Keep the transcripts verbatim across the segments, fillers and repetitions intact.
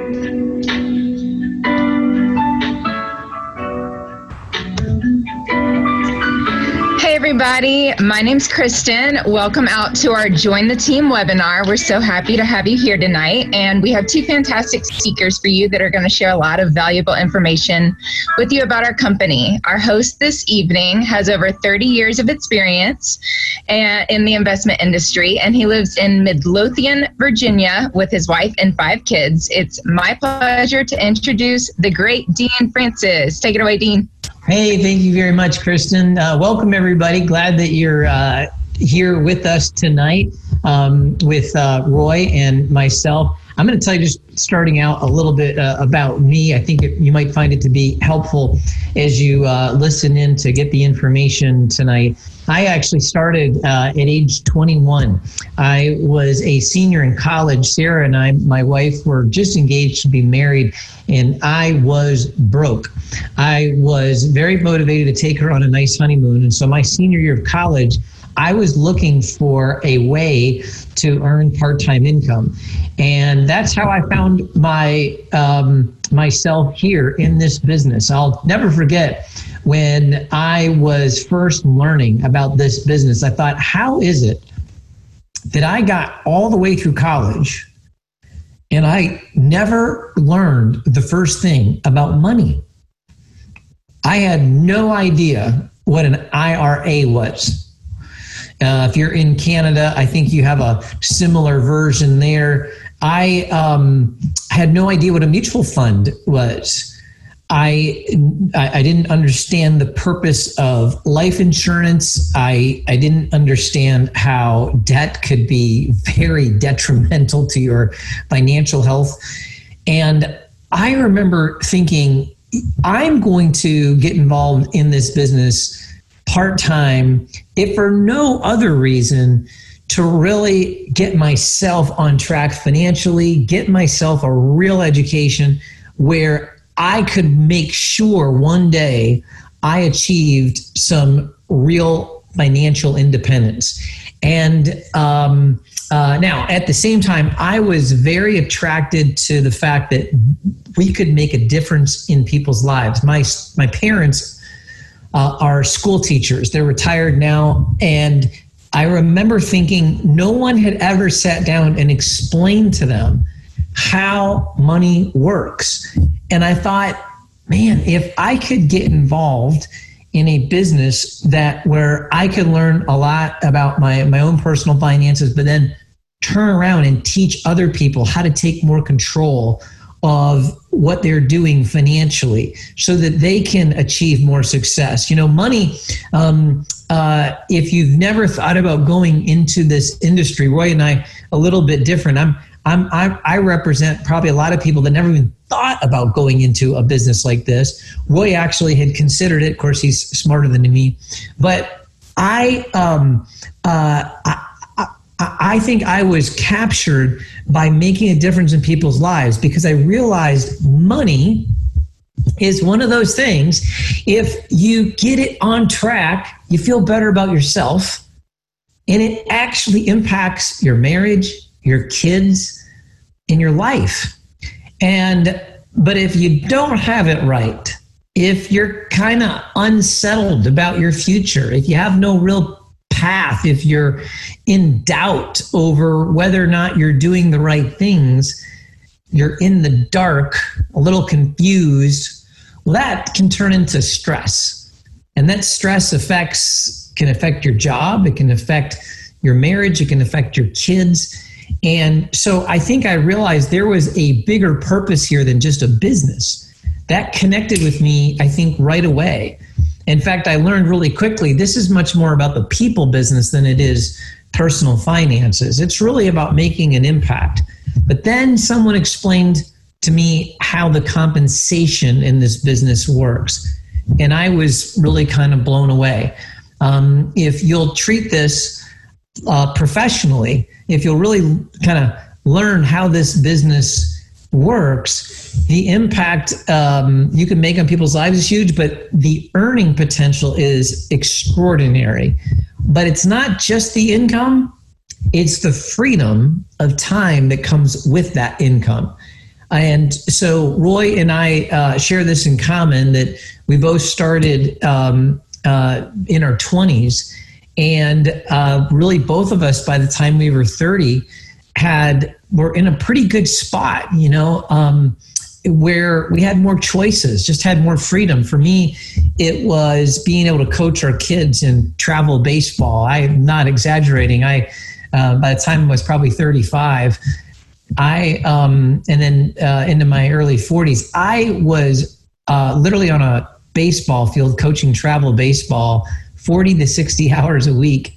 Hey everybody, my name's Kristen. Welcome out to our Join the Team webinar. We're so happy to have you here tonight, and we have two fantastic speakers for you that are going to share a lot of valuable information with you about our company. Our host this evening has over thirty years of experience in the investment industry, and he lives in Midlothian, Virginia with his wife and five kids. It's my pleasure to introduce the great Dean Francis. Take it away, Dean. Hey, thank you very much, Kristen. Uh, welcome, everybody. Glad that you're uh, here with us tonight um, with uh, Roy and myself. I'm going to tell you, just starting out, a little bit uh, about me. I think it, you might find it to be helpful as you uh, listen in to get the information tonight. I actually started uh, at age twenty-one. I was a senior in college. Sarah and I, my wife, were just engaged to be married, and I was broke. I was very motivated to take her on a nice honeymoon, and so my senior year of college, I was looking for a way to earn part-time income. And that's how I found my um, myself here in this business. I'll never forget when I was first learning about this business. I thought, how is it that I got all the way through college and I never learned the first thing about money? I had no idea what an I R A was. Uh, if you're in Canada, I think you have a similar version there. I um, had no idea what a mutual fund was. I, I didn't understand the purpose of life insurance. I, I didn't understand how debt could be very detrimental to your financial health. And I remember thinking, I'm going to get involved in this business part-time, if for no other reason, to really get myself on track financially, get myself a real education where I could make sure one day I achieved some real financial independence. And um, uh, now, at the same time, I was very attracted to the fact that we could make a difference in people's lives. My my parents uh, are school teachers. They're retired now, and I remember thinking no one had ever sat down and explained to them how money works. And I thought, man, if I could get involved in a business that where I could learn a lot about my, my own personal finances, but then turn around and teach other people how to take more control of what they're doing financially so that they can achieve more success. You know, money, um, uh, if you've never thought about going into this industry, Roy and I, a little bit different. I'm, I'm, I, I represent probably a lot of people that never even thought about going into a business like this. Roy actually had considered it. Of course, he's smarter than me. But I, um, uh, I, I think I was captured by making a difference in people's lives because I realized money is one of those things. If you get it on track, you feel better about yourself, and it actually impacts your marriage, your kids, and your life. And but if you don't have it right, if you're kind of unsettled about your future, if you have no real path, if you're in doubt over whether or not you're doing the right things, you're in the dark, a little confused, well, that can turn into stress. And that stress affects, can affect your job, it can affect your marriage, it can affect your kids. And so I think I realized there was a bigger purpose here than just a business. That connected with me, I think, right away. In fact, I learned really quickly, this is much more about the people business than it is personal finances. It's really about making an impact. But then someone explained to me how the compensation in this business works. And I was really kind of blown away. Um, if you'll treat this uh, professionally, if you'll really kind of learn how this business works, the impact um, you can make on people's lives is huge, but the earning potential is extraordinary. But it's not just the income, it's the freedom of time that comes with that income. And so Roy and I uh, share this in common, that we both started um, uh, in our twenties. And uh, really both of us, by the time we were thirty, had were in a pretty good spot, you know, um, where we had more choices, just had more freedom. For me, it was being able to coach our kids in travel baseball. I'm not exaggerating. I, uh, by the time I was probably thirty-five, I, um, and then uh, into my early forties, I was uh, literally on a baseball field coaching travel baseball forty to sixty hours a week.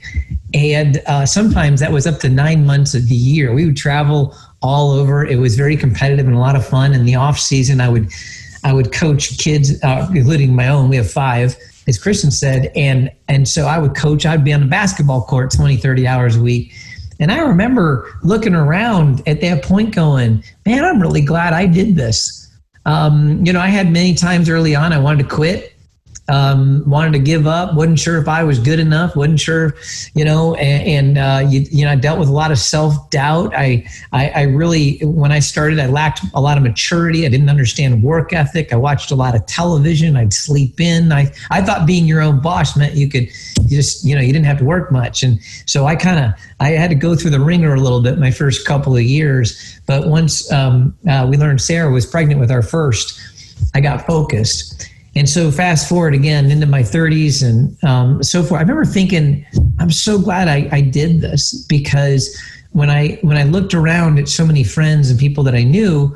And uh, sometimes that was up to nine months of the year. We would travel all over. It was very competitive and a lot of fun. In the off season, I would, I would coach kids, uh, including my own. We have five, as Kristen said. And, and so I would coach, I'd be on the basketball court twenty, thirty hours a week. And I remember looking around at that point going, man, I'm really glad I did this. Um, you know, I had many times early on, I wanted to quit. Um, wanted to give up, wasn't sure if I was good enough, wasn't sure, you know, and, and uh, you, you know, I dealt with a lot of self-doubt. I, I, I really, when I started, I lacked a lot of maturity. I didn't understand work ethic. I watched a lot of television. I'd sleep in. I, I thought being your own boss meant you could, you just, you know, you didn't have to work much. And so I kind of, I had to go through the ringer a little bit my first couple of years. But once um, uh, we learned Sarah was pregnant with our first, I got focused. And so fast forward again into my thirties and um, so forth. I remember thinking, I'm so glad I, I did this, because when I when I looked around at so many friends and people that I knew,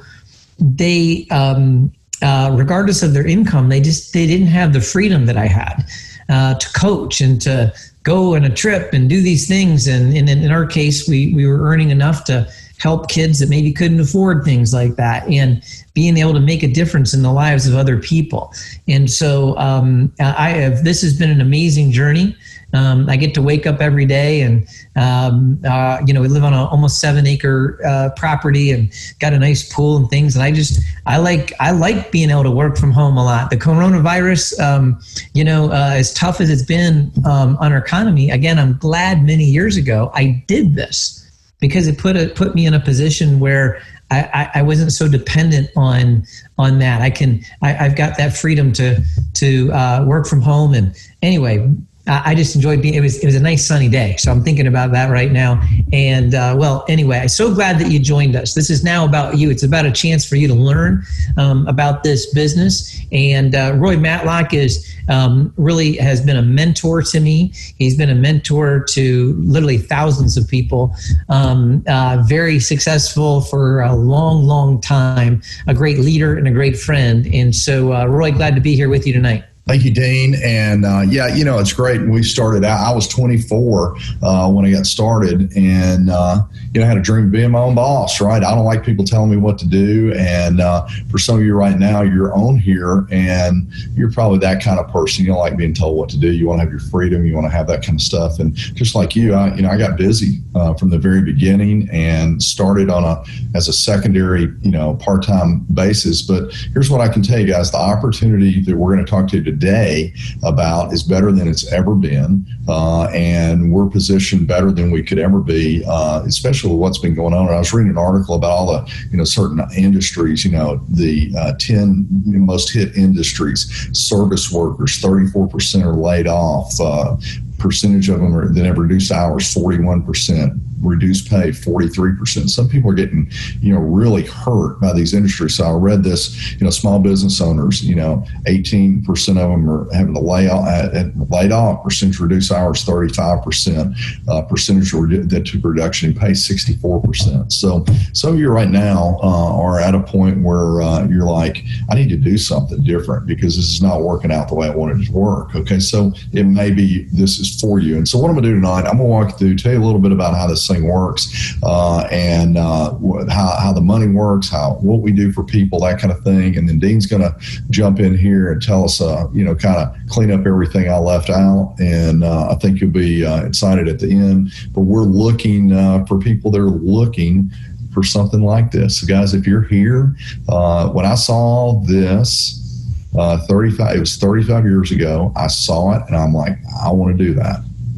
they, um, uh, regardless of their income, they just they didn't have the freedom that I had uh, to coach and to go on a trip and do these things. And, and in our case, we we were earning enough to help kids that maybe couldn't afford things like that, and being able to make a difference in the lives of other people. And so um, I have, this has been an amazing journey. Um, I get to wake up every day and, um, uh, you know, we live on a almost seven acre uh, property and got a nice pool and things. And I just, I like, I like being able to work from home a lot. The coronavirus, um, you know, uh, as tough as it's been um, on our economy, again, I'm glad many years ago I did this, because it put a, put me in a position where I, I, I wasn't so dependent on on that. I can I, I've got that freedom to to uh, work from home. And anyway, I, I just enjoyed being. It was it was a nice sunny day, so I'm thinking about that right now. And uh, well, anyway, I'm so glad that you joined us. This is now about you. It's about a chance for you to learn um, about this business. And uh, Roy Matlock is um, really has been a mentor to me. He's been a mentor to literally thousands of people. Um, uh, very successful for a long, long time. A great leader and a great friend. And so, uh, Roy, glad to be here with you tonight. Thank you, Dean. And uh, yeah, you know, it's great. We started out, I was twenty-four uh, when I got started, and, uh, you know, I had a dream of being my own boss, right? I don't like people telling me what to do. And uh, for some of you right now, you're on here and you're probably that kind of person. You don't like being told what to do. You want to have your freedom. You want to have that kind of stuff. And just like you, I, you know, I got busy uh, from the very beginning and started on a, as a secondary, you know, part-time basis. But here's what I can tell you guys, the opportunity that we're going to talk to today today about is better than it's ever been, uh, and we're positioned better than we could ever be, uh, especially with what's been going on. And I was reading an article about all the, you know, certain industries, you know, the uh, ten most hit industries, service workers, thirty-four percent are laid off, uh, percentage of them are, that have reduced hours, forty-one percent, reduced pay, forty-three percent. Some people are getting, you know, really hurt by these industries. So I read this, you know, small business owners, you know, eighteen percent of them are having to lay off, uh, laid off, percentage reduced hours, thirty-five percent, uh, percentage redu- that took reduction in pay, sixty-four percent. So some of you right now uh, are at a point where uh, you're like, I need to do something different because this is not working out the way I wanted it to work. Okay, so it may be this is for you. And so what I'm gonna do tonight, I'm gonna walk you through, tell you a little bit about how this thing works, uh, and uh, how, how the money works, how what we do for people, that kind of thing. And then Dean's gonna jump in here and tell us, uh, you know, kind of clean up everything I left out. And uh, I think you'll be uh, excited at the end. But we're looking uh, for people that are looking for something like this. So guys, if you're here, uh, when I saw this, Uh, thirty-five, it was thirty-five years ago. I saw it and I'm like, I want to do that.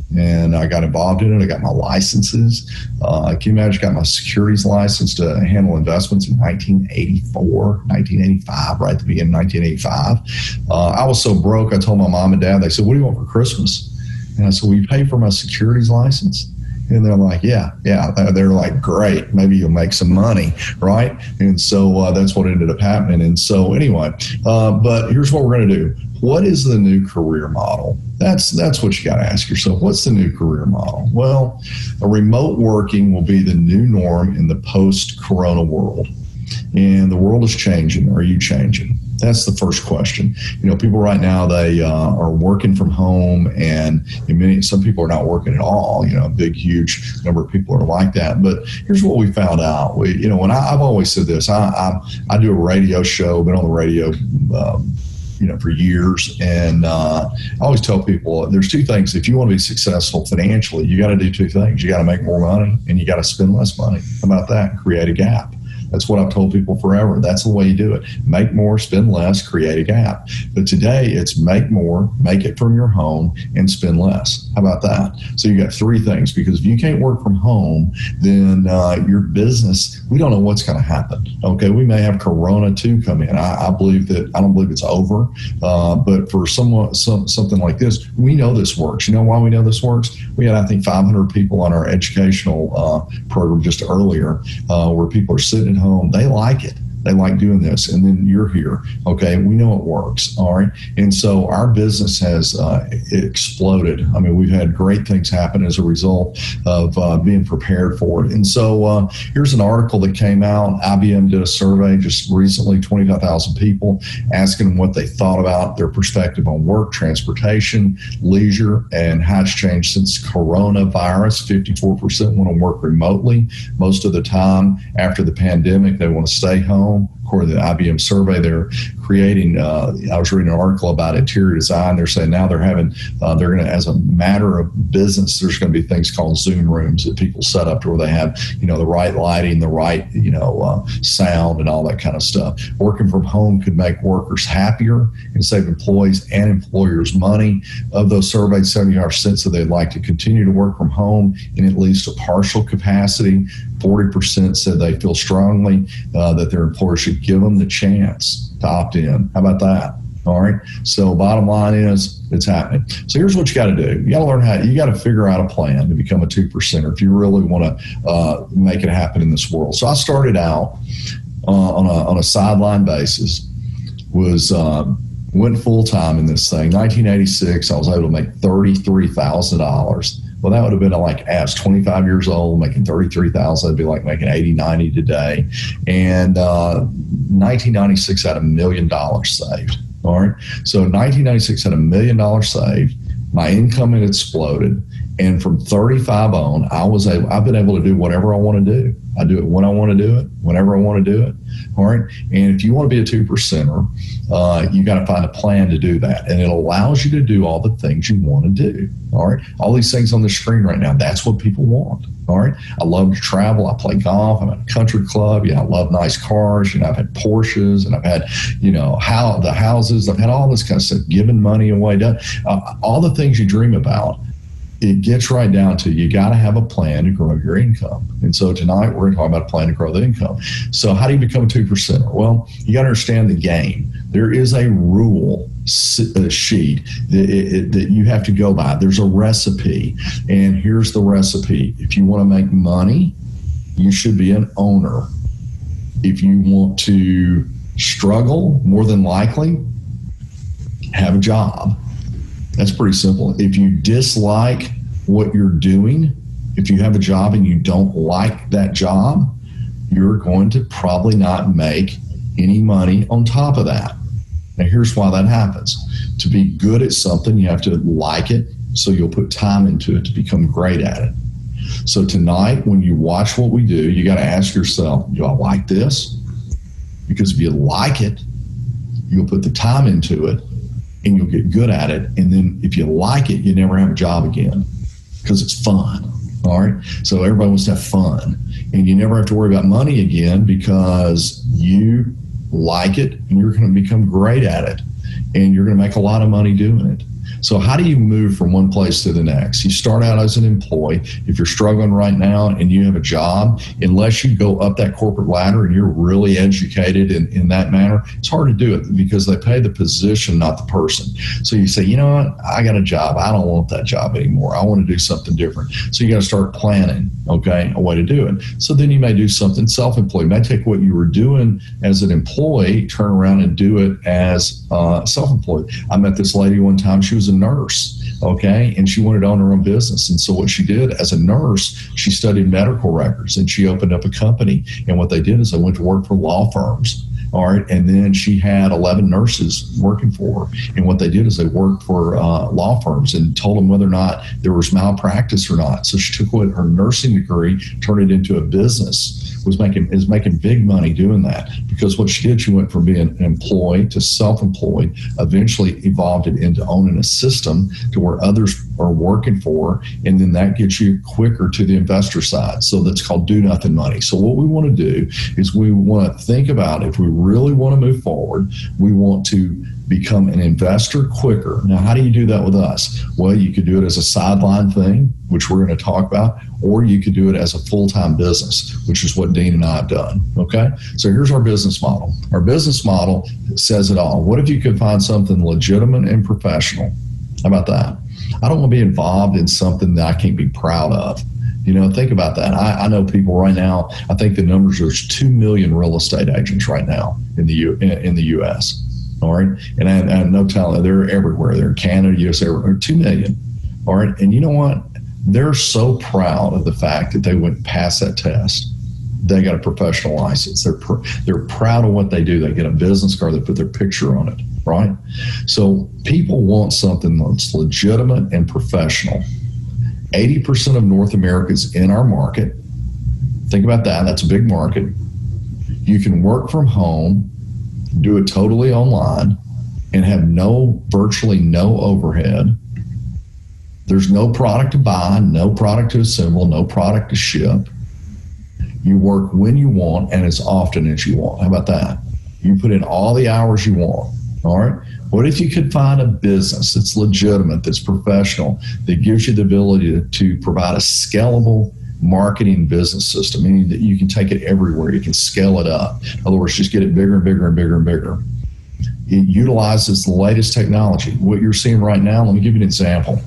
And I got involved in it. I got my licenses. Uh, can you imagine? I got my securities license to handle investments in nineteen eighty-four, nineteen eighty-five, right at the beginning of nineteen eighty-five. Uh, I was so broke, I told my mom and dad, they said, what do you want for Christmas? And I said, will you pay for my securities license? And they're like, yeah, yeah. They're like, great. Maybe you'll make some money, right? And so uh, that's what ended up happening. And so anyway, uh, but here's what we're going to do. What is the new career model? That's that's what you got to ask yourself. What's the new career model? Well, a remote working will be the new norm in the post-corona world. And the world is changing. Are you changing? That's the first question. You know, people right now, they uh, are working from home, and in many, some people are not working at all. You know, a big, huge number of people are like that. But here's what we found out. We, you know, when I, I've always said this, I, I, I do a radio show, been on the radio, um, you know, for years. And uh, I always tell people there's two things. If you want to be successful financially, you got to do two things. You got to make more money, and you got to spend less money. How about that? Create a gap. That's what I've told people forever. That's the way you do it. Make more, spend less, create a gap. But today it's make more, make it from your home, and spend less. How about that? So you got three things, because if you can't work from home, then uh, your business, we don't know what's going to happen. Okay, we may have Corona two come in. I, I believe that, I don't believe it's over. Uh, but for someone, some, something like this, we know this works. You know why we know this works? We had, I think, five hundred people on our educational uh, program just earlier uh, where people are sitting at home. They like it. They like doing this. And then you're here. Okay, we know it works. All right. And so our business has uh, exploded. I mean, we've had great things happen as a result of uh, being prepared for it. And so uh, here's an article that came out. I B M did a survey just recently, twenty-five thousand people, asking them what they thought about their perspective on work, transportation, leisure, and how it's changed since coronavirus. fifty-four percent want to work remotely. Most of the time after the pandemic, they want to stay home. According to the I B M survey, they're creating, uh, I was reading an article about interior design. They're saying now they're having, uh, they're going to, as a matter of business, there's going to be things called Zoom rooms that people set up to where they have, you know, the right lighting, the right, you know, uh, sound and all that kind of stuff. Working from home could make workers happier and save employees and employers money. Of those surveyed, seventy-five percent said they'd like to continue to work from home in at least a partial capacity. forty percent said they feel strongly uh, that their employer should give them the chance to opt in. How about that? All right. So bottom line is it's happening. So here's what you got to do. You got to learn how, you got to figure out a plan to become a two percenter if you really want to uh, make it happen in this world. So I started out uh, on a, on a sideline basis, was uh, went full time in this thing. nineteen eighty-six, I was able to make thirty-three thousand dollars. Well, that would have been like, I was twenty-five years old, making thirty-three thousand. It'd be like making eighty, ninety today. And uh, nineteen ninety-six had a million dollars saved. All right. So nineteen ninety-six had a million dollars saved. My income had exploded. And from thirty-five on, I was able, I've been able to do whatever I want to do. I do it when I want to do it, whenever I want to do it. All right. And if you want to be a two percenter, uh, you got to find a plan to do that. And it allows you to do all the things you want to do. All right. All these things on the screen right now, that's what people want. All right. I love to travel. I play golf. I'm at a country club. Yeah. I love nice cars. You know, I've had Porsches and I've had, you know, how the houses, I've had all this kind of stuff, giving money away, done, uh, all the things you dream about. It gets right down to you got to have a plan to grow your income. And so tonight we're going to talk about a plan to grow the income. So how do you become a two percenter? Well, you got to understand the game. There is a rule sheet that, that you have to go by. There's a recipe. And here's the recipe. If you want to make money, you should be an owner. If you want to struggle, more than likely, have a job. That's pretty simple. If you dislike what you're doing, if you have a job and you don't like that job, you're going to probably not make any money on top of that. Now, here's why that happens. To be good at something, you have to like it, so you'll put time into it to become great at it. So tonight, when you watch what we do, you got to ask yourself, do I like this? Because if you like it, you'll put the time into it, and you'll get good at it. And then if you like it, you never have a job again because it's fun. All right. So everybody wants to have fun, and you never have to worry about money again because you like it and you're going to become great at it, and you're going to make a lot of money doing it. So how do you move from one place to the next? You start out as an employee. If you're struggling right now and you have a job, unless you go up that corporate ladder and you're really educated in, in that manner, it's hard to do it because they pay the position, not the person. So you say, you know what, I got a job. I don't want that job anymore. I want to do something different. So you got to start planning, okay, a way to do it. So then you may do something self-employed. You may take what you were doing as an employee, turn around and do it as uh, self-employed. I met this lady one time. She was a nurse, okay, and she wanted to own her own business. And so what she did as a nurse, she studied medical records and she opened up a company. And what they did is they went to work for law firms. All right. And then she had eleven nurses working for her. And what they did is they worked for uh, law firms and told them whether or not there was malpractice or not. So she took what her nursing degree, turned it into a business, was making is making big money doing that. Because what she did, she went from being an employee to self-employed, eventually evolved it into owning a system to where others are working for her. And then that gets you quicker to the investor side. So that's called do nothing money. So what we want to do is we want to think about if we really want to move forward, we want to become an investor quicker. Now, how do you do that with us? Well, you could do it as a sideline thing, which we're going to talk about, or you could do it as a full-time business, which is what Dean and I have done, okay? So here's our business model. Our business model says it all. What if you could find something legitimate and professional? How about that? I don't want to be involved in something that I can't be proud of. You know, think about that. I, I know people right now, I think the numbers, there's two million real estate agents right now in the U, in, in the U S All right. And I, I have no telling, they're everywhere. They're in Canada, U S, everywhere, two million. All right. And you know what? They're so proud of the fact that they went past that test. They got a professional license. They're pr- they're proud of what they do. They get a business card. They put their picture on it, right? So people want something that's legitimate and professional. eighty percent of North America is in our market. Think about that. That's a big market. You can work from home, do it totally online, and have no, virtually no overhead. There's no product to buy, no product to assemble, no product to ship. You work when you want and as often as you want. How about that? You put in all the hours you want. All right. What if you could find a business that's legitimate, that's professional, that gives you the ability to, to provide a scalable marketing business system, meaning that you can take it everywhere. You can scale it up. In other words, just get it bigger and bigger and bigger and bigger. It utilizes the latest technology. What you're seeing right now, let me give you an example.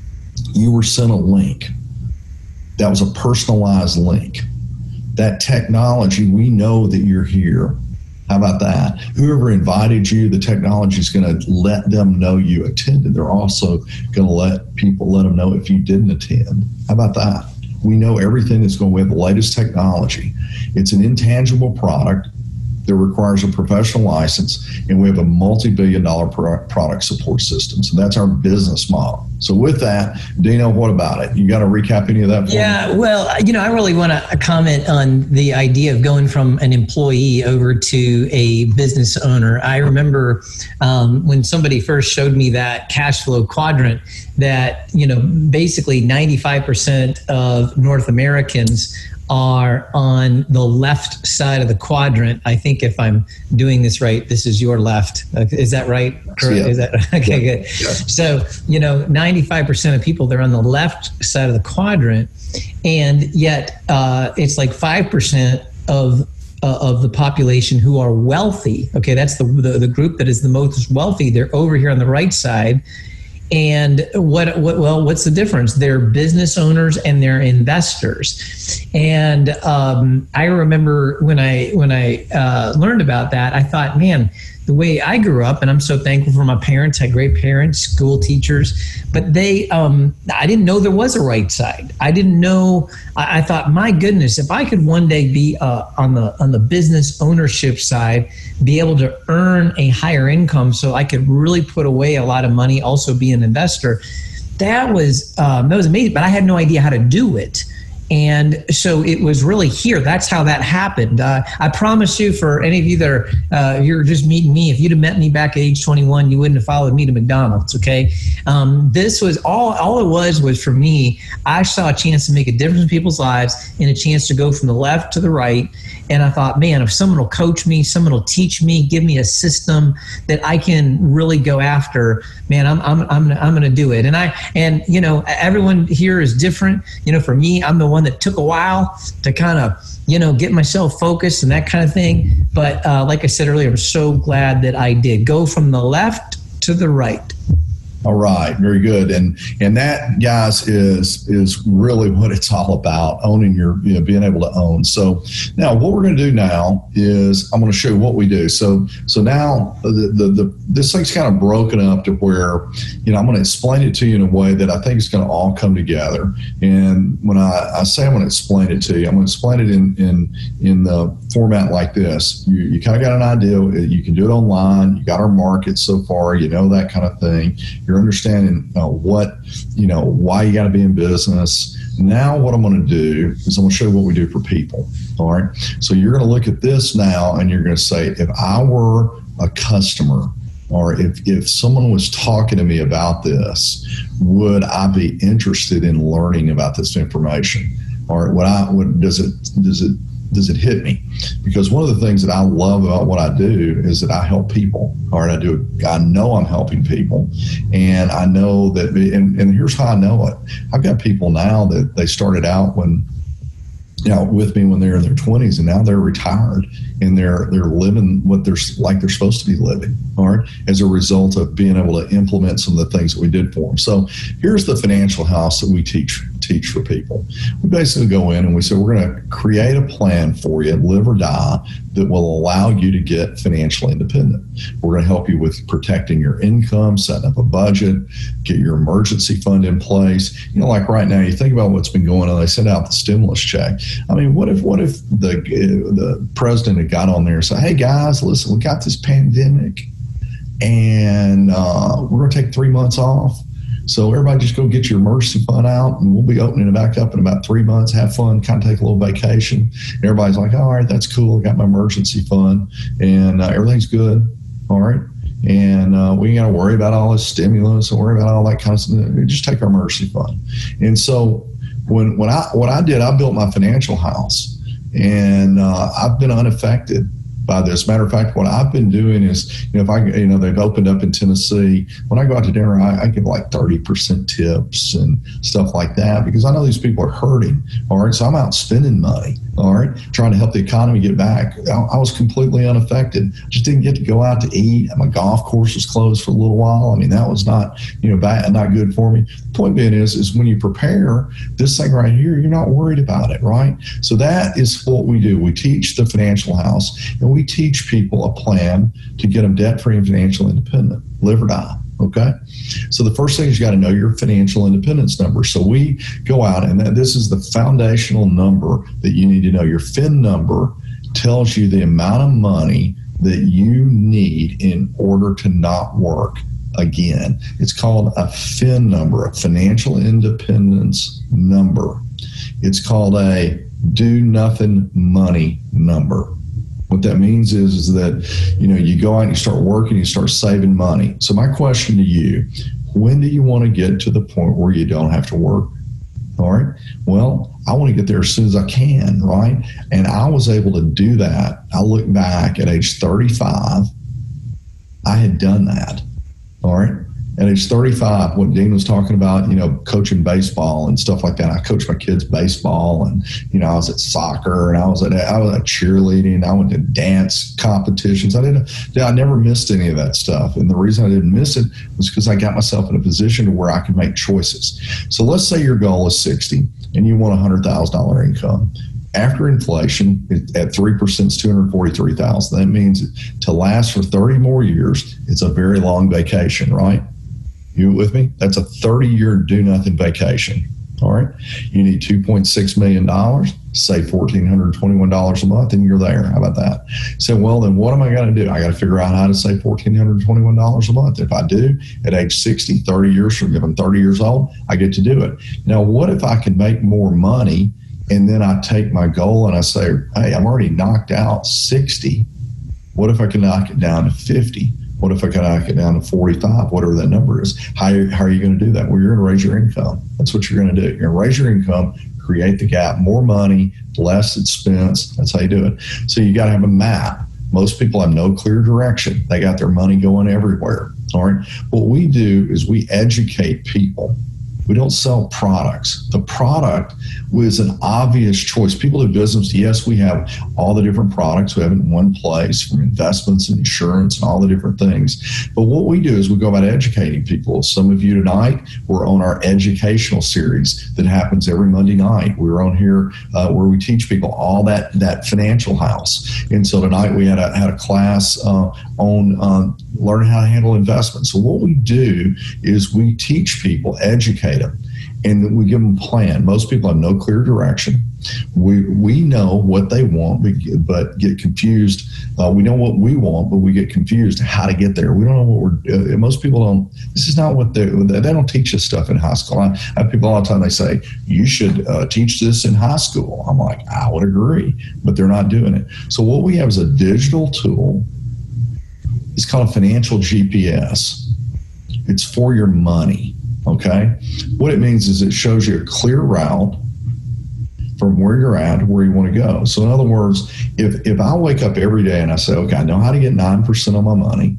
You were sent a link. That was a personalized link. That technology, we know that you're here. How about that? Whoever invited you, the technology is going to let them know you attended. They're also going to let people let them know if you didn't attend. How about that? We know everything that's going with the latest technology. It's an intangible product that requires a professional license, and we have a multi-billion dollar pro- product support system. So that's our business model. So with that, Dino, what about it? You got to recap any of that for Yeah, me? well, you know, I really want to comment on the idea of going from an employee over to a business owner. I remember um, when somebody first showed me that cash flow quadrant, that, you know, basically ninety-five percent of North Americans are on the left side of the quadrant. I think if I'm doing this right, this is your left. Is that right? Yeah. Is that okay? Yeah. Good. Yeah. So, you know, ninety-five percent of people, they're on the left side of the quadrant, and yet uh, it's like five percent of uh, of the population who are wealthy. Okay, that's the, the the group that is the most wealthy. They're over here on the right side. And what, what, well, what's the difference? They're business owners and they're investors. And um, I remember when I when I uh, learned about that, I thought, man, the way I grew up, and I'm so thankful for my parents, had great parents, school teachers, but they, um, I didn't know there was a right side. I didn't know. I, I thought, my goodness, if I could one day be uh, on the on the business ownership side, be able to earn a higher income, so I could really put away a lot of money, also be an investor. That was um, that was amazing, but I had no idea how to do it. And so it was really here. That's how that happened. Uh, I promise you, for any of you that are, uh, you're just meeting me, if you'd have met me back at age twenty-one, you wouldn't have followed me to McDonald's, okay? Um, this was, all, all it was was for me, I saw a chance to make a difference in people's lives and a chance to go from the left to the right. And I thought, man, if someone will coach me, someone will teach me, give me a system that I can really go after, man, I'm I'm I'm I'm going to do it. And I and you know, everyone here is different. You know, for me, I'm the one that took a while to kind of, you know, get myself focused and that kind of thing. But uh, like I said earlier, I'm so glad that I did go from the left to the right. All right, very good, and and that, guys, is is really what it's all about: owning your, you know, being able to own. So now, what we're going to do now is I'm going to show you what we do. So so now the the, the this thing's kind of broken up to where, you know, I'm going to explain it to you in a way that I think is going to all come together. And when I, I say I'm going to explain it to you, I'm going to explain it in in in the format like this. You you kind of got an idea. You can do it online. You got our market so far. You know, that kind of thing. You're understanding uh, what, you know, why you got to be in business. Now what I'm going to do is I'm going to show you what we do for people. All right. So you're going to look at this now and you're going to say, if I were a customer, or if, if someone was talking to me about this, would I be interested in learning about this information? Or what I what does it does it does it hit me? Because one of the things that I love about what I do is that I help people. All right, I do. I know I'm helping people, and I know that. And, and here's how I know it. I've got people now that they started out when, you know, with me when they were in their twenties, and now they're retired and they're they're living what they're like they're supposed to be living. All right, as a result of being able to implement some of the things that we did for them. So here's the financial house that we teach teach for people. We basically go in and we say, we're going to create a plan for you, live or die, that will allow you to get financially independent. We're going to help you with protecting your income, setting up a budget, get your emergency fund in place. You know, like right now, you think about what's been going on. They sent out the stimulus check. I mean, what if what if the the president had got on there and said, hey guys, listen, we got this pandemic and uh, we're going to take three months off. So everybody just go get your emergency fund out and we'll be opening it back up in about three months. Have fun, kind of take a little vacation. And everybody's like, all right, that's cool. I got my emergency fund and uh, everything's good. All right. And uh, we ain't got to worry about all this stimulus or worry about all that kind of stuff. We just take our emergency fund. And so when, when I, what I did, I built my financial house and uh, I've been unaffected by this. Matter of fact, what I've been doing is, you know, if I, you know, they've opened up in Tennessee. When I go out to dinner, I, I give like thirty percent tips and stuff like that because I know these people are hurting. All right. So I'm out spending money. All right. Trying to help the economy get back. I, I was completely unaffected. Just didn't get to go out to eat. My golf course was closed for a little while. I mean, that was not, you know, bad, not good for me. The point being is, is when you prepare this thing right here, you're not worried about it. Right. So that is what we do. We teach the financial house and we teach people a plan to get them debt-free and financial independent, live or die. Okay. So the first thing is you got to know your financial independence number. So we go out and this is the foundational number that you need to know. Your F I N number tells you the amount of money that you need in order to not work again. It's called a F I N number, a financial independence number. It's called a do nothing money number. What that means is, is that, you know, you go out and you start working, you start saving money. So my question to you, when do you want to get to the point where you don't have to work? All right. Well, I want to get there as soon as I can, right? And I was able to do that. I look back at age thirty-five, I had done that. All right. At age thirty-five, what Dean was talking about, you know, coaching baseball and stuff like that. I coached my kids baseball, and you know, I was at soccer, and I was at I was at cheerleading. I went to dance competitions. I didn't. I never missed any of that stuff. And the reason I didn't miss it was because I got myself in a position to where I could make choices. So let's say your goal is sixty, and you want a hundred thousand dollar income. After inflation, at three percent, it's two hundred forty-three thousand. That means to last for thirty more years, it's a very long vacation, right? You with me? That's a thirty-year do-nothing vacation. All right. You need two point six million dollars, save one thousand four hundred twenty-one dollars a month, and you're there. How about that? So, well, then what am I going to do? I got to figure out how to save one thousand four hundred twenty-one dollars a month. If I do, at age sixty, thirty years from if I'm thirty years old, I get to do it. Now, what if I could make more money And then I take my goal and I say, hey, I'm already knocked out sixty. What if I can knock it down to fifty? What if I can knock it down to forty-five, whatever that number is? How, how are you going to do that? Well, you're going to raise your income. That's what you're going to do. You're going to raise your income, create the gap, more money, less expense. That's how you do it. So you got to have a map. Most people have no clear direction. They got their money going everywhere. All right. What we do is we educate people. We don't sell products. The product was an obvious choice. People do business. Yes, we have all the different products. We have it in one place, from investments and insurance and all the different things. But what we do is we go about educating people. Some of you tonight, we're on our educational series that happens every Monday night. We're on here uh, where we teach people all that that financial house. And so tonight we had a had a class uh, on uh, learning how to handle investments. So what we do is we teach people, educate them, and then we give them a plan. Most people have no clear direction. We we know what they want, but get confused. Uh, we know what we want, but we get confused how to get there. We don't know what we're. Uh, most people don't. This is not what they. They don't teach us stuff in high school. I, I have people all the time. They say you should uh, teach this in high school. I'm like, I would agree, but they're not doing it. So what we have is a digital tool. It's called a financial G P S. It's for your money. Okay. What it means is it shows you a clear route from where you're at to where you want to go. So in other words, if, if I wake up every day and I say, okay, I know how to get nine percent of my money,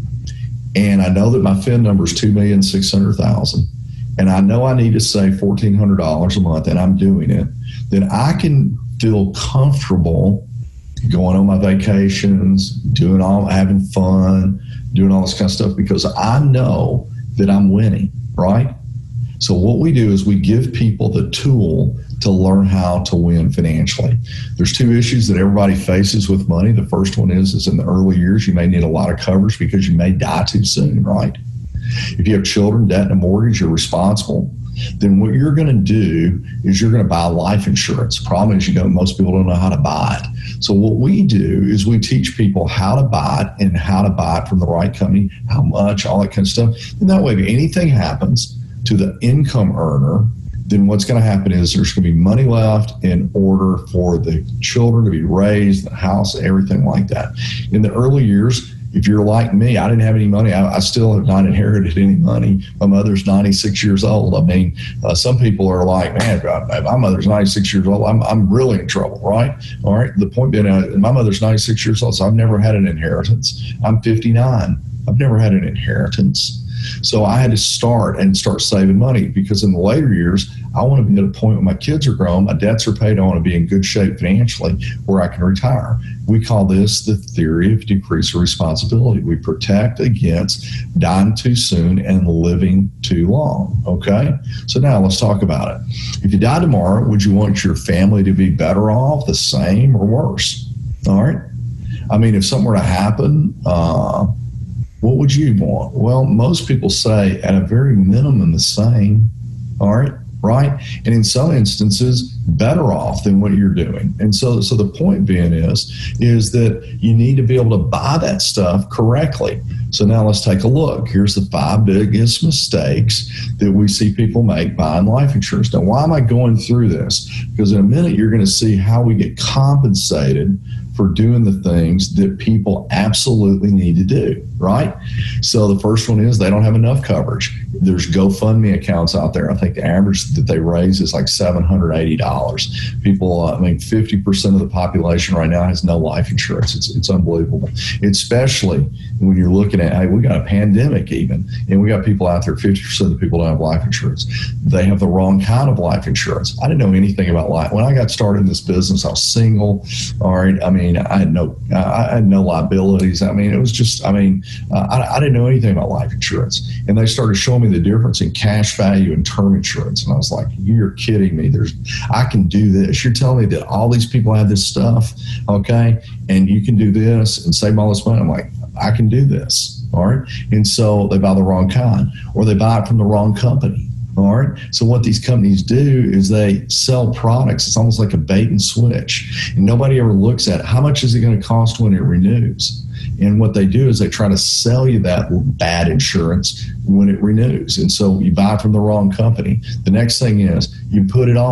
and I know that my F I N number is two million six hundred thousand, and I know I need to save fourteen hundred dollars a month, and I'm doing it, then I can feel comfortable going on my vacations, doing all, having fun, doing all this kind of stuff, because I know that I'm winning. Right? So what we do is we give people the tool to learn how to win financially. There's two issues that everybody faces with money. The first one is, is in the early years, you may need a lot of coverage because you may die too soon, right? If you have children, debt, and a mortgage, you're responsible. Then what you're going to do is you're going to buy life insurance. The problem is, you know, most people don't know how to buy it. So what we do is we teach people how to buy it and how to buy it from the right company, how much, all that kind of stuff. And that way, if anything happens to the income earner, then what's going to happen is there's going to be money left in order for the children to be raised, the house, everything like that. In the early years, if you're like me, I didn't have any money. I, I still have not inherited any money. My mother's ninety-six years old. I mean, uh, some people are like, man, my mother's ninety-six years old. I'm I'm really in trouble, right? All right. The point being, uh, my mother's ninety-six years old, so I've never had an inheritance. I'm fifty-nine. I've never had an inheritance. So I had to start and start saving money, because in the later years, I want to be at a point when my kids are grown, my debts are paid, I want to be in good shape financially where I can retire. We call this the theory of decreasing responsibility. We protect against dying too soon and living too long, okay? So now let's talk about it. If you die tomorrow, would you want your family to be better off, the same, or worse? All right? I mean, if something were to happen, uh, what would you want? Well, most people say at a very minimum the same, all right, right? And in some instances, better off than what you're doing. And so so the point being is, is that you need to be able to buy that stuff correctly. So now let's take a look. Here's the five biggest mistakes that we see people make buying life insurance. Now, why am I going through this? Because in a minute, you're going to see how we get compensated for doing the things that people absolutely need to do, right? So the first one is they don't have enough coverage. There's GoFundMe accounts out there. I think the average that they raise is like seven hundred eighty dollars. People, uh, I mean, fifty percent of the population right now has no life insurance. It's it's unbelievable, especially when you're looking at, hey, we got a pandemic even, and we got people out there, fifty percent of the people don't have life insurance. They have the wrong kind of life insurance. I didn't know anything about life. When I got started in this business, I was single, all right? I mean, I had no, I had no liabilities. I mean, it was just, I mean, uh, I, I didn't know anything about life insurance. And they started showing me the difference in cash value and term insurance. And I was like, you're kidding me. There's, I can do this. You're telling me that all these people have this stuff, okay? And you can do this and save all this money. I'm like, I can do this, all right? And so they buy the wrong kind, or they buy it from the wrong company. All right. So what these companies do is they sell products. It's almost like a bait and switch. And nobody ever looks at how much is it going to cost when it renews. And what they do is they try to sell you that bad insurance when it renews. And so you buy from the wrong company. The next thing is you put it off.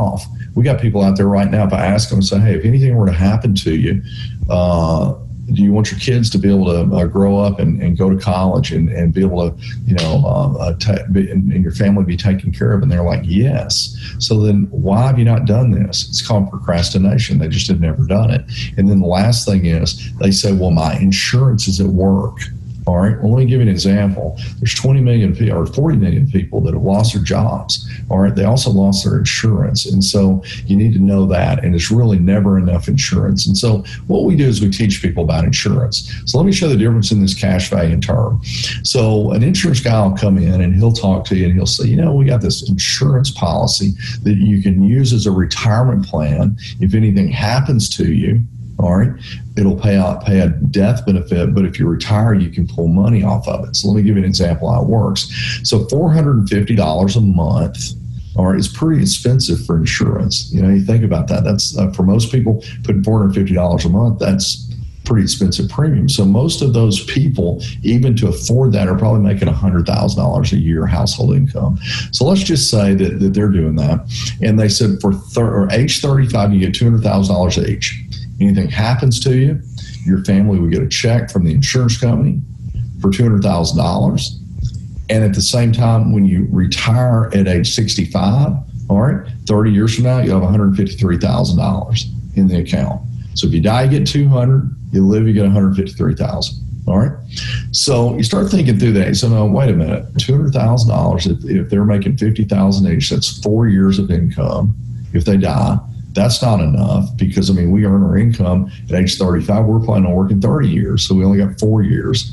we got people out there right now, if I ask them and say, hey, if anything were to happen to you, uh, do you want your kids to be able to uh, grow up and, and go to college and, and be able to, you know, uh, uh, ta- be, and, and your family be taken care of? And they're like, yes. So then why have you not done this? It's called procrastination. They just have never done it. And then the last thing is they say, well, my insurance is at work. All right. Well, let me give you an example. There's twenty million people or forty million people that have lost their jobs. All right. They also lost their insurance. And so you need to know that. And it's really never enough insurance. And so what we do is we teach people about insurance. So let me show the difference in this cash value term. So an insurance guy will come in and he'll talk to you and he'll say, you know, we got this insurance policy that you can use as a retirement plan if anything happens to you. All right. It'll pay out, pay a death benefit, but if you retire, you can pull money off of it. So let me give you an example how it works. So four hundred fifty dollars a month, all right, is pretty expensive for insurance. You know, you think about that. That's uh, for most people putting four hundred fifty dollars a month, that's pretty expensive premium. So most of those people, even to afford that, are probably making one hundred thousand dollars a year household income. So let's just say that, that they're doing that. And they said for thir- or age thirty-five, you get two hundred thousand dollars each. Anything happens to you, your family will get a check from the insurance company for two hundred thousand dollars. And at the same time, when you retire at age sixty-five, all right, thirty years from now, you have one hundred fifty-three thousand dollars in the account. So if you die, you get two hundred thousand dollars. You live, you get one hundred fifty-three thousand dollars. All right. So you start thinking through that. So no, wait a minute, two hundred thousand dollars, if, if they're making fifty thousand dollars each, that's four years of income. If they die, that's not enough because, I mean, we earn our income at age thirty-five. We're planning on working thirty years, so we only got four years.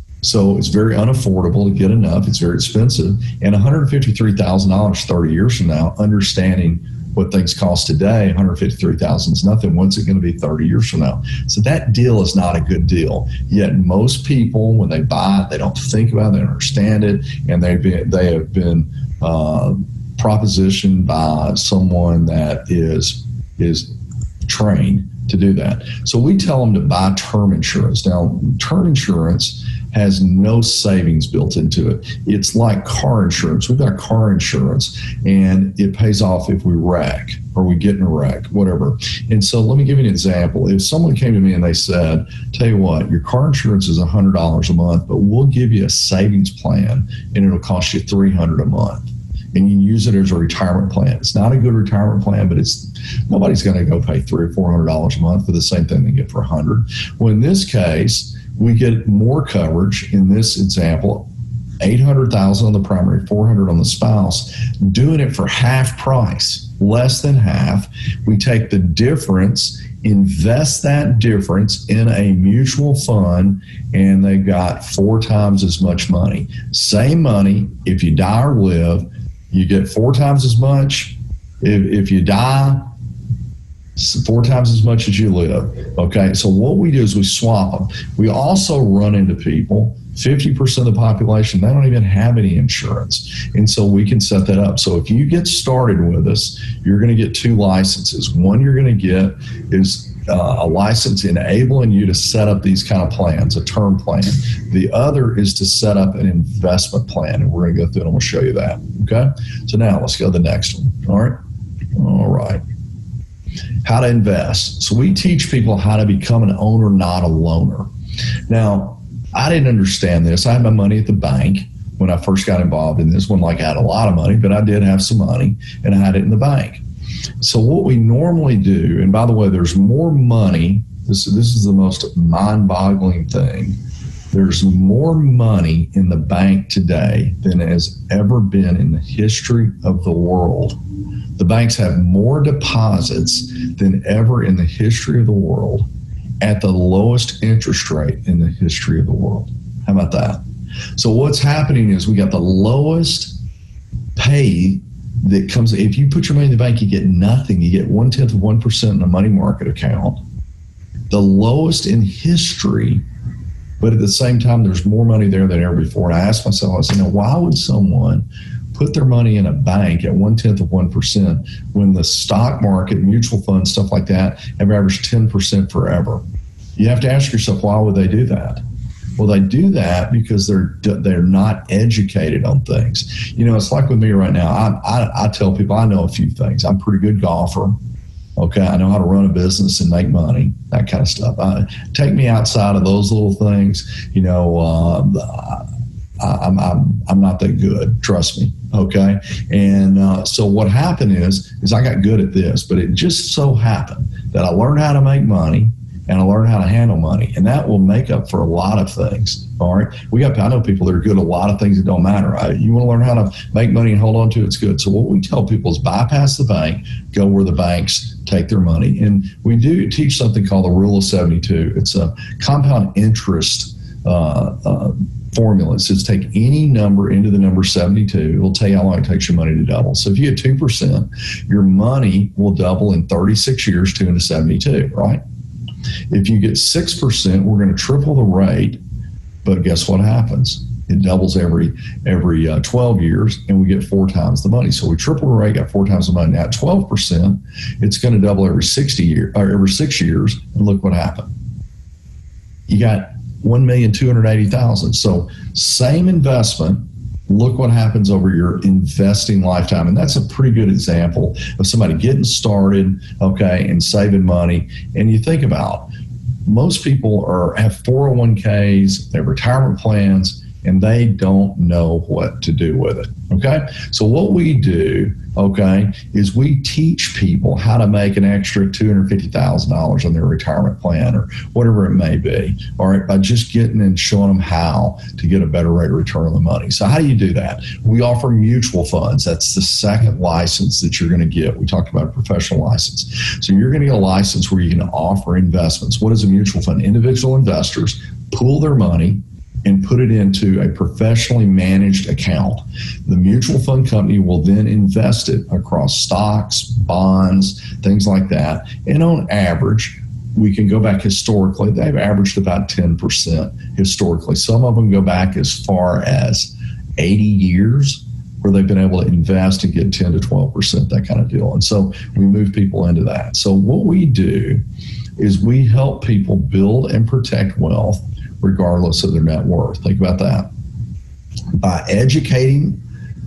So it's very unaffordable to get enough. It's very expensive. And one hundred fifty-three thousand dollars thirty years from now, understanding what things cost today, one hundred fifty-three thousand dollars is nothing. What's it going to be thirty years from now? So that deal is not a good deal. Yet most people, when they buy it, they don't think about it, they don't understand it, and they've been, they have been uh, propositioned by someone that is is trained to do that. So we tell them to buy term insurance. Now, term insurance has no savings built into it. It's like car insurance. We've got car insurance, and it pays off if we wreck or we get in a wreck, whatever. And so let me give you an example. If someone came to me and they said, tell you what, your car insurance is one hundred dollars a month, but we'll give you a savings plan, and it'll cost you three hundred dollars a month. And you use it as a retirement plan. It's not a good retirement plan, but it's nobody's going to go pay three or four hundred dollars a month for the same thing they get for a hundred. Well, in this case, we get more coverage. In this example, eight hundred thousand on the primary, four hundred on the spouse. Doing it for half price, less than half. We take the difference, invest that difference in a mutual fund, and they've got four times as much money. Same money. If you die or live, you get four times as much. If, if you die, four times as much as you live. Okay, so what we do is we swap them. We also run into people, fifty percent of the population, they don't even have any insurance. And so we can set that up. So if you get started with us, you're going to get two licenses. One you're going to get is uh, a license enabling you to set up these kind of plans, a term plan. The other is to set up an investment plan, and we're going to go through it and we'll show you that. Okay, so now let's go to the next one. All right. All right. How to invest. So we teach people how to become an owner, not a loaner. Now, I didn't understand this. I had my money at the bank when I first got involved in this. One like I had a lot of money, but I did have some money, and I had it in the bank. So what we normally do, and by the way, there's more money. This, this is the most mind-boggling thing. There's more money in the bank today than has ever been in the history of the world. The banks have more deposits than ever in the history of the world at the lowest interest rate in the history of the world. How about that? So what's happening is we got the lowest pay that comes. If you put your money in the bank, you get nothing. You get one-tenth of one percent in a money market account. The lowest in history, but at the same time, there's more money there than ever before. And I asked myself, I said, now, why would someone put their money in a bank at one-tenth of one percent when the stock market, mutual funds, stuff like that, have averaged ten percent forever? You have to ask yourself, why would they do that? Well, they do that because they're they're not educated on things. You know, it's like with me right now. I, I, I tell people I know a few things. I'm a pretty good golfer. Okay, I know how to run a business and make money, that kind of stuff. I, take me outside of those little things, you know, uh, I, I'm, I'm, I'm not that good, trust me, okay? And uh, so what happened is, is I got good at this, but it just so happened that I learned how to make money and I learned how to handle money, and that will make up for a lot of things. All right, we got. I know people that are good at a lot of things that don't matter. Right? You want to learn how to make money and hold on to it, it's good. So what we tell people is bypass the bank, go where the banks take their money, and we do teach something called the Rule of seventy-two. It's a compound interest uh, uh, formula. It says take any number into the number seventy-two. It'll tell you how long it takes your money to double. So if you get two percent, your money will double in thirty-six years, two into seventy-two. Right? If you get six percent, we're going to triple the rate, but guess what happens? It doubles every every uh, twelve years, and we get four times the money. So we triple the rate, got four times the money. Now at twelve percent, it's going to double every sixty years, or every six years, and look what happened. You got one million two hundred eighty thousand. So same investment. Look what happens over your investing lifetime. And that's a pretty good example of somebody getting started, okay, and saving money. And you think about, most people are have four oh one k's, they have retirement plans, and they don't know what to do with it, okay? So what we do, okay, is we teach people how to make an extra two hundred fifty thousand dollars on their retirement plan or whatever it may be, all right, by just getting and showing them how to get a better rate of return on the money. So how do you do that? We offer mutual funds. That's the second license that you're going to get. We talked about a professional license. So you're going to get a license where you can offer investments. What is a mutual fund? Individual investors pool their money and put it into a professionally managed account. The mutual fund company will then invest it across stocks, bonds, things like that. And on average, we can go back historically, they've averaged about ten percent historically. Some of them go back as far as eighty years, where they've been able to invest and get ten to twelve percent, that kind of deal. And so we move people into that. So what we do is we help people build and protect wealth regardless of their net worth. Think about that. By educating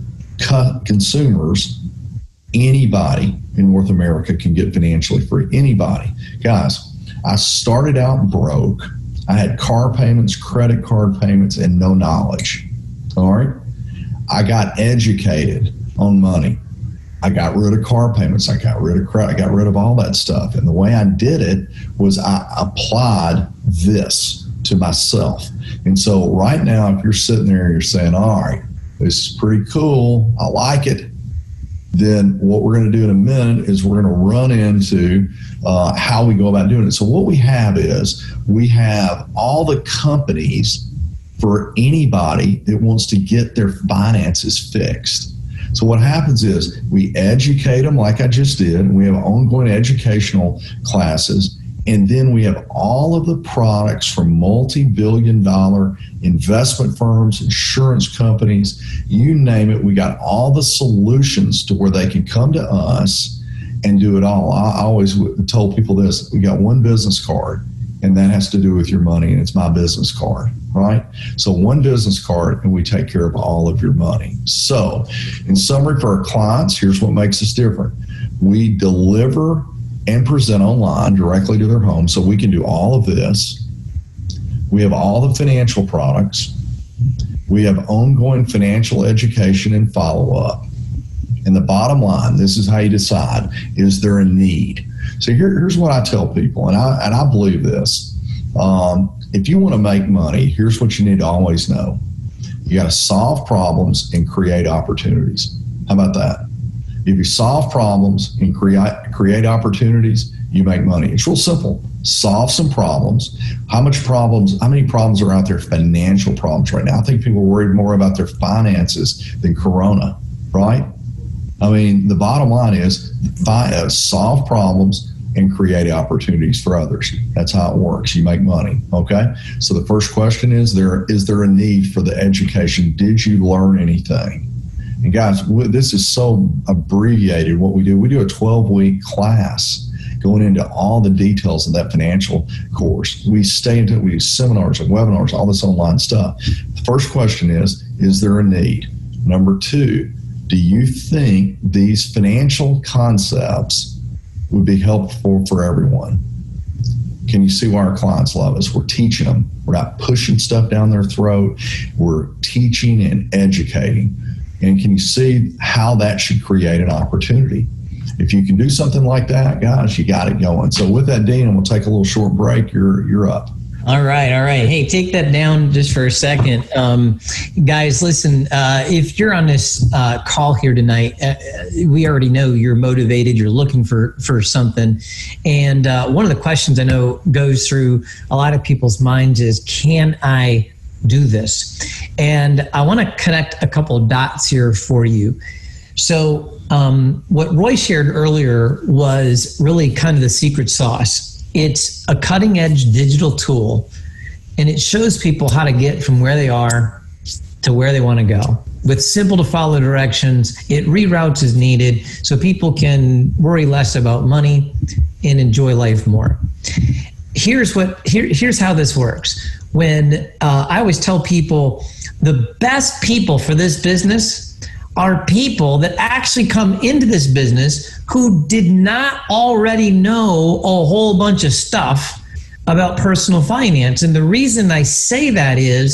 co- consumers, anybody in North America can get financially free. Anybody. Guys, I started out broke. I had car payments, credit card payments, and no knowledge. All right? I got educated on money. I got rid of car payments. I got rid of credit. I got rid of all that stuff. And the way I did it was I applied this to myself. And so right now, if you're sitting there and you're saying, all right, this is pretty cool, I like it, then what we're going to do in a minute is we're going to run into uh, how we go about doing it. So what we have is we have all the companies for anybody that wants to get their finances fixed. So what happens is we educate them like I just did, and we have ongoing educational classes. And then we have all of the products from multi-billion dollar investment firms, insurance companies, you name it. We got all the solutions to where they can come to us and do it all. I always told people this, we got one business card, and that has to do with your money, and it's my business card, right? So one business card, and we take care of all of your money. So in summary for our clients, here's what makes us different. We deliver and present online directly to their home, so we can do all of this. We have all the financial products. We have ongoing financial education and follow-up. And the bottom line, this is how you decide, is there a need? So here, here's what I tell people, and I, and I believe this. Um, if you want to make money, here's what you need to always know. You got to solve problems and create opportunities. How about that? If you solve problems and create create opportunities, you make money. It's real simple. Solve some problems. How much problems, how many problems are out there, financial problems right now? I think people are worried more about their finances than Corona, right? I mean, the bottom line is uh, solve problems and create opportunities for others. That's how it works. You make money, okay? So the first question is, there is there a need for the education? Did you learn anything? And guys, this is so abbreviated what we do. We do a twelve-week class. going into all the details of that financial course. We stay into it. We do seminars and webinars, all this online stuff. The first question is, is there a need? Number two, do you think these financial concepts would be helpful for everyone? Can you see why our clients love us? We're teaching them. We're not pushing stuff down their throat. We're teaching and educating. And can you see how that should create an opportunity? If you can do something like that, guys, you got it going. So with that, Dean, and we'll take a little short break. You're you're up. All right, all right. Hey, take that down just for a second. Um, guys, listen, uh, if you're on this uh, call here tonight, uh, we already know you're motivated, you're looking for, for something. And uh, one of the questions I know goes through a lot of people's minds is, can I do this? And I want to connect a couple of dots here for you. So um, what Roy shared earlier was really kind of the secret sauce. It's a cutting-edge digital tool, and it shows people how to get from where they are to where they want to go. With simple-to-follow directions, it reroutes as needed so people can worry less about money and enjoy life more. Here's what. Here, here's how this works. When uh, I always tell people, the best people for this business are people that actually come into this business who did not already know a whole bunch of stuff about personal finance. And the reason I say that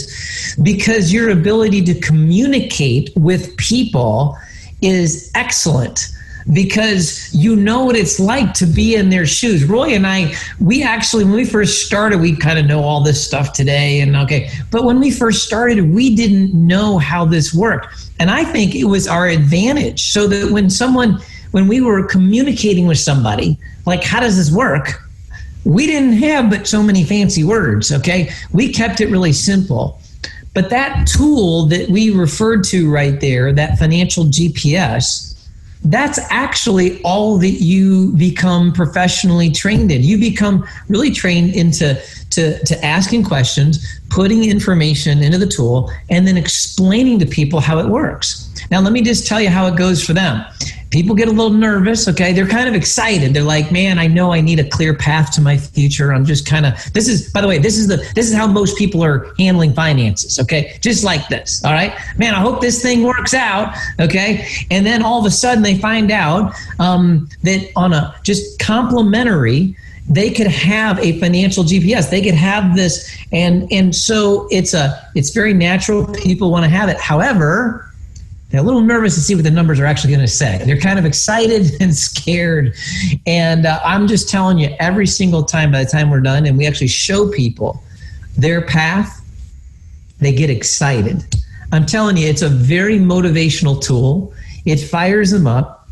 is because your ability to communicate with people is excellent, because you know what it's like to be in their shoes. Roy and I, we actually, when we first started, we kind of know all this stuff today, and okay, but when we first started, we didn't know how this worked. And I think it was our advantage, so that when someone, when we were communicating with somebody, like, how does this work? We didn't have but so many fancy words, okay? We kept it really simple. But that tool that we referred to right there, that financial G P S, that's actually all that you become professionally trained in. You become really trained into to, to asking questions, putting information into the tool, and then explaining to people how it works. Now, let me just tell you how it goes for them. People get a little nervous, okay? They're kind of excited. They're like, man, I know I need a clear path to my future. I'm just kind of, this is, by the way, this is the, this is how most people are handling finances, okay? Just like this, all right? Man, I hope this thing works out, okay? And then all of a sudden they find out um, that on a just complimentary, they could have a financial G P S. They could have this, and and so it's a, it's very natural. People want to have it. However, they're a little nervous to see what the numbers are actually going to say. They're kind of excited and scared. And uh, I'm just telling you, every single time, by the time we're done and we actually show people their path, they get excited. I'm telling you, it's a very motivational tool. It fires them up.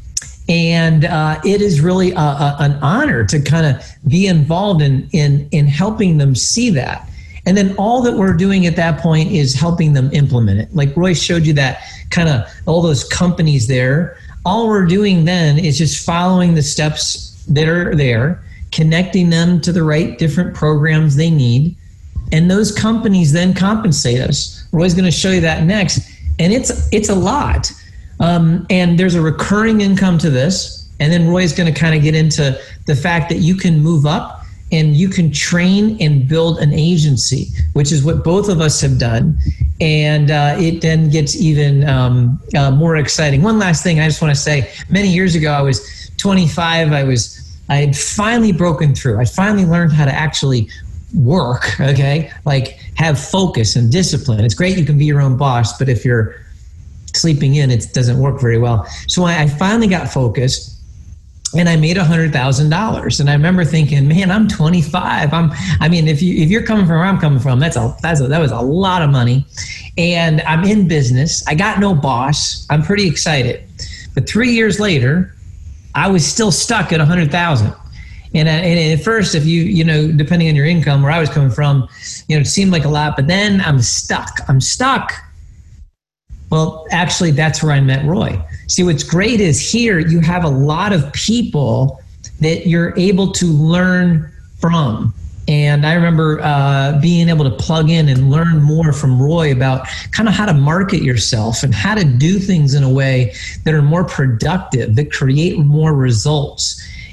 And uh, it is really a, a, an honor to kind of be involved in, in, in helping them see that. And then all that we're doing at that point is helping them implement it. Like Roy showed you that kind of all those companies there. All we're doing then is just following the steps that are there, connecting them to the right different programs they need. And those companies then compensate us. Roy's going to show you that next. And it's it's a lot. Um, and there's a recurring income to this. And then Roy's going to kind of get into the fact that you can move up and you can train and build an agency, which is what both of us have done. And uh, it then gets even um, uh, more exciting. One last thing I just want to say, many years ago, I was twenty-five. I was, I had finally broken through. I finally learned how to actually work, okay? Like have focus and discipline. It's great you can be your own boss, but if you're sleeping in, it doesn't work very well. So I, I finally got focused. And I made a hundred thousand dollars, and I remember thinking, "Man, I'm twenty-five. I'm. I mean, if you if you're coming from where I'm coming from, that's a that's a, that was a lot of money." And I'm in business. I got no boss. I'm pretty excited. But three years later, I was still stuck at a hundred thousand. And, and at first, if you you know, depending on your income, where I was coming from, you know, it seemed like a lot. But then I'm stuck. I'm stuck. Well, actually, that's where I met Roy. See, what's great is here you have a lot of people that you're able to learn from. And I remember uh, being able to plug in and learn more from Roy about kind of how to market yourself and how to do things in a way that are more productive, that create more results.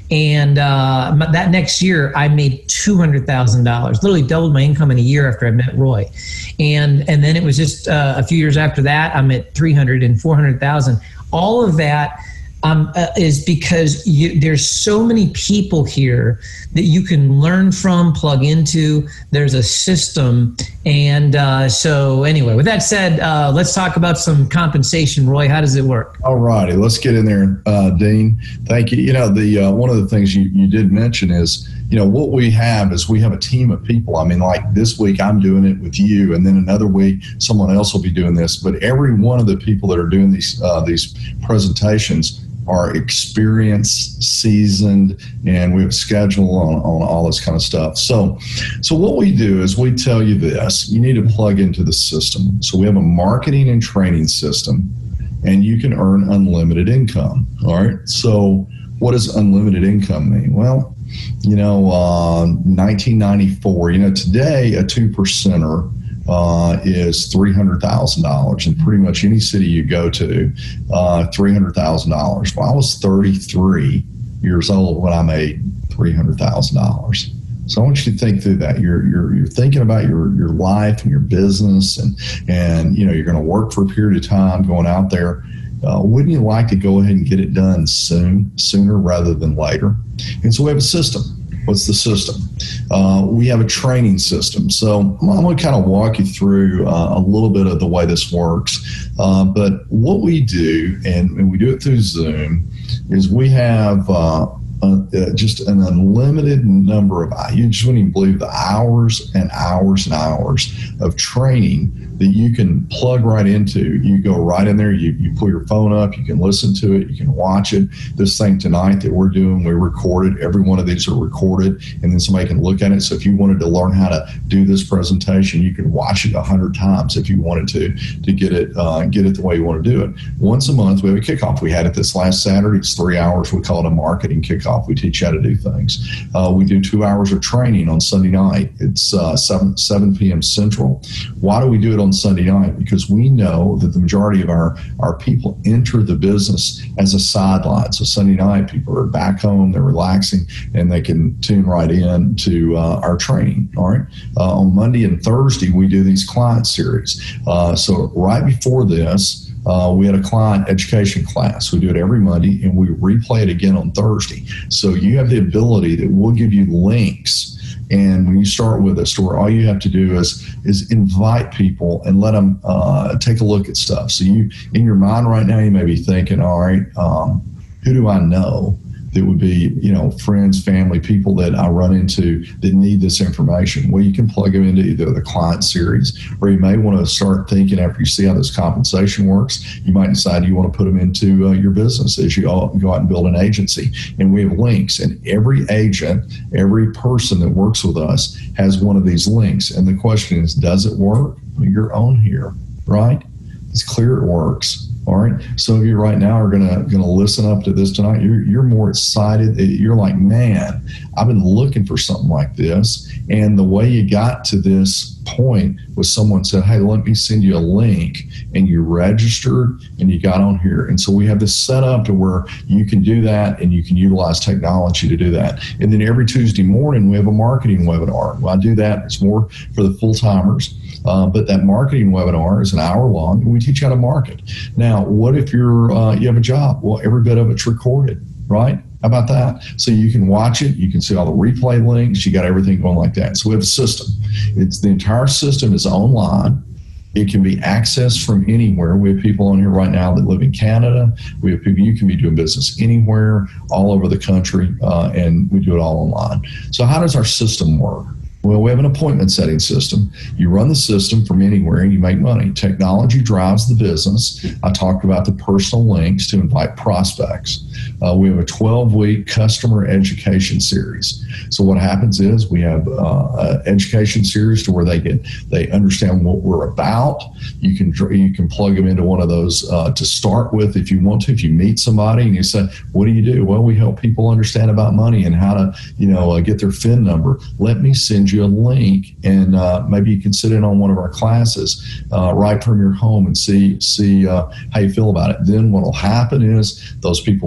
And uh, that next year, I made two hundred thousand dollars, literally doubled my income in a year after I met Roy. And and then it was just uh, a few years after that, I'm at three hundred and four hundred thousand. All of that um, uh, is because you, there's so many people here that you can learn from, plug into. There's a system. And uh, so anyway, with that said, uh, let's talk about some compensation. Roy, how does it work? All righty, let's get in there, uh, Dean. Thank you. You know, the uh, one of the things you, you did mention is, you know, what we have is we have a team of people. I mean, like this week I'm doing it with you, and then another week someone else will be doing this. But every one of the people that are doing these uh, these presentations are experienced, seasoned, and we have a schedule on, on all this kind of stuff. So, so what we do is we tell you this: you need to plug into the system. So we have a marketing and training system, and you can earn unlimited income. All right. So what does unlimited income mean? Well, you know, uh, nineteen ninety-four, you know, today a two percenter uh, is three hundred thousand dollars in pretty much any city you go to, uh, three hundred thousand dollars. Well, I was thirty-three years old when I made three hundred thousand dollars. So I want you to think through that. You're you're you're thinking about your your life and your business, and and you know you're going to work for a period of time going out there. Uh, wouldn't you like to go ahead and get it done soon, sooner rather than later? And so we have a system. What's the system? Uh, we have a training system. So I'm going to kind of walk you through uh, a little bit of the way this works. Uh, but what we do, and, and we do it through Zoom, is we have uh, uh, just an unlimited number of, you just wouldn't even believe the hours and hours and hours of training that you can plug right into. You go right in there, you, you pull your phone up, you can listen to it, you can watch it. This thing tonight that we're doing, we recorded. Every one of these are recorded, and then somebody can look at it. So if you wanted to learn how to do this presentation, you can watch it a hundred times if you wanted to, to get it uh, get it the way you want to do it. Once a month, we have a kickoff. We had it this last Saturday. It's three hours. We call it a marketing kickoff. We teach you how to do things. Uh, we do two hours of training on Sunday night. It's uh, seven p.m. Central. Why do we do it on Sunday night? Because we know that the majority of our, our people enter the business as a sideline. So Sunday night, people are back home, they're relaxing, and they can tune right in to uh, our training. All right. Uh, on Monday and Thursday, we do these client series. Uh, so right before this, Uh, we had a client education class. We do it every Monday, and we replay it again on Thursday. So you have the ability that we'll give you links. And when you start with a store, all you have to do is is invite people and let them uh, take a look at stuff. So you, in your mind right now, you may be thinking, all right, um, who do I know that would be, you know, friends, family, people that I run into that need this information? Well, you can plug them into either the client series, or you may want to start thinking after you see how this compensation works, you might decide you want to put them into uh, your business as you all go out and build an agency. And we have links, and every agent, every person that works with us has one of these links. And the question is, does it work? Well, you're on here, right? It's clear it works. All right. Some of you right now are gonna gonna listen up to this tonight. You're you're more excited. You're like, man, I've been looking for something like this. And the way you got to this point was someone said, hey, let me send you a link, and you registered and you got on here. And so we have this set up to where you can do that, and you can utilize technology to do that. And then every Tuesday morning we have a marketing webinar. Well, I do that. It's more for the full timers. Uh, but that marketing webinar is an hour long, and we teach you how to market. Now, what if you're uh, you have a job? Well, every bit of it's recorded, right? How about that? So you can watch it. You can see all the replay links. You got everything going like that. So we have a system. It's the entire system is online. It can be accessed from anywhere. We have people on here right now that live in Canada. We have people, you can be doing business anywhere, all over the country, uh, and we do it all online. So how does our system work? Well, we have an appointment setting system. You run the system from anywhere and you make money. Technology drives the business. I talked about the personal links to invite prospects. Uh, we have a twelve-week customer education series. So what happens is we have uh, an education series to where they get they understand what we're about. You can you can plug them into one of those uh, to start with if you want to. If you meet somebody and you say, "What do you do?" Well, we help people understand about money and how to you know uh, get their F I N number. Let me send you a link, and uh, maybe you can sit in on one of our classes uh, right from your home and see see uh, how you feel about it. Then what will happen is those people will get plugged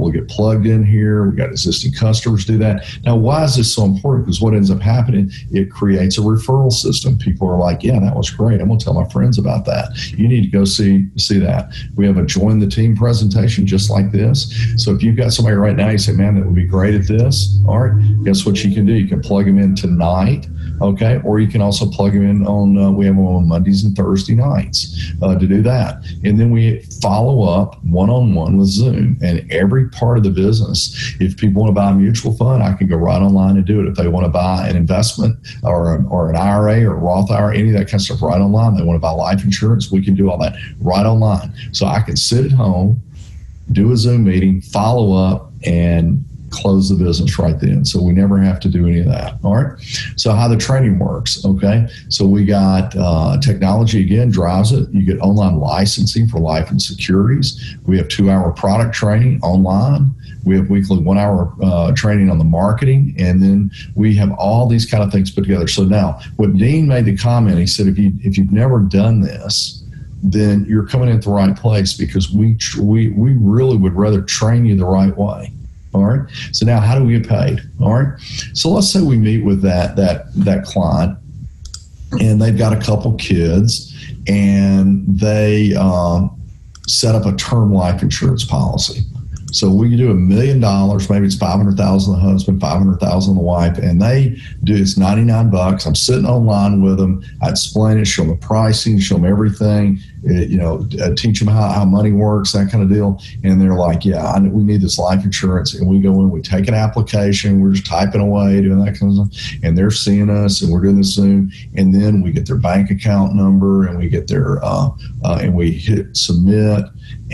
plugged in here. We got existing customers do that. Now, why is this so important? Because what ends up happening, it creates a referral system. People are like, yeah, that was great. I'm going to tell my friends about that. You need to go see see that. We have a join the team presentation just like this. So if you've got somebody right now, you say, man, that would be great at this. All right, guess what you can do? You can plug them in tonight. Okay, or you can also plug them in on, uh, we have them on Mondays and Thursday nights uh, to do that. And then we follow up one-on-one with Zoom. And every part of the business, if people want to buy a mutual fund, I can go right online and do it. If they want to buy an investment or, or an I R A or a Roth I R A, any of that kind of stuff, right online. They want to buy life insurance, we can do all that right online. So I can sit at home, do a Zoom meeting, follow up, and close the business right then. So we never have to do any of that. All right. So how the training works. Okay. So we got uh, technology again drives it. You get online licensing for life and securities. We have two hour product training online. We have weekly one hour uh, training on the marketing. And then we have all these kind of things put together. So now when Dean made the comment, he said, if you, if you've never done this, then you're coming in at the right place, because we, we, we really would rather train you the right way. All right. So now how do we get paid? All right. So let's say we meet with that that that client, and they've got a couple kids, and they um, set up a term life insurance policy. So we can do a million dollars, maybe it's five hundred thousand the husband, five hundred thousand the wife, and they do it's ninety-nine bucks. I'm sitting online with them. I explain it, show them the pricing, show them everything, it, you know, uh, teach them how, how money works, that kind of deal. And they're like, yeah, I, we need this life insurance. And we go in, we take an application, we're just typing away, doing that kind of stuff. And they're seeing us, and we're doing this Zoom. And then we get their bank account number, and we get their, uh, uh, and we hit submit.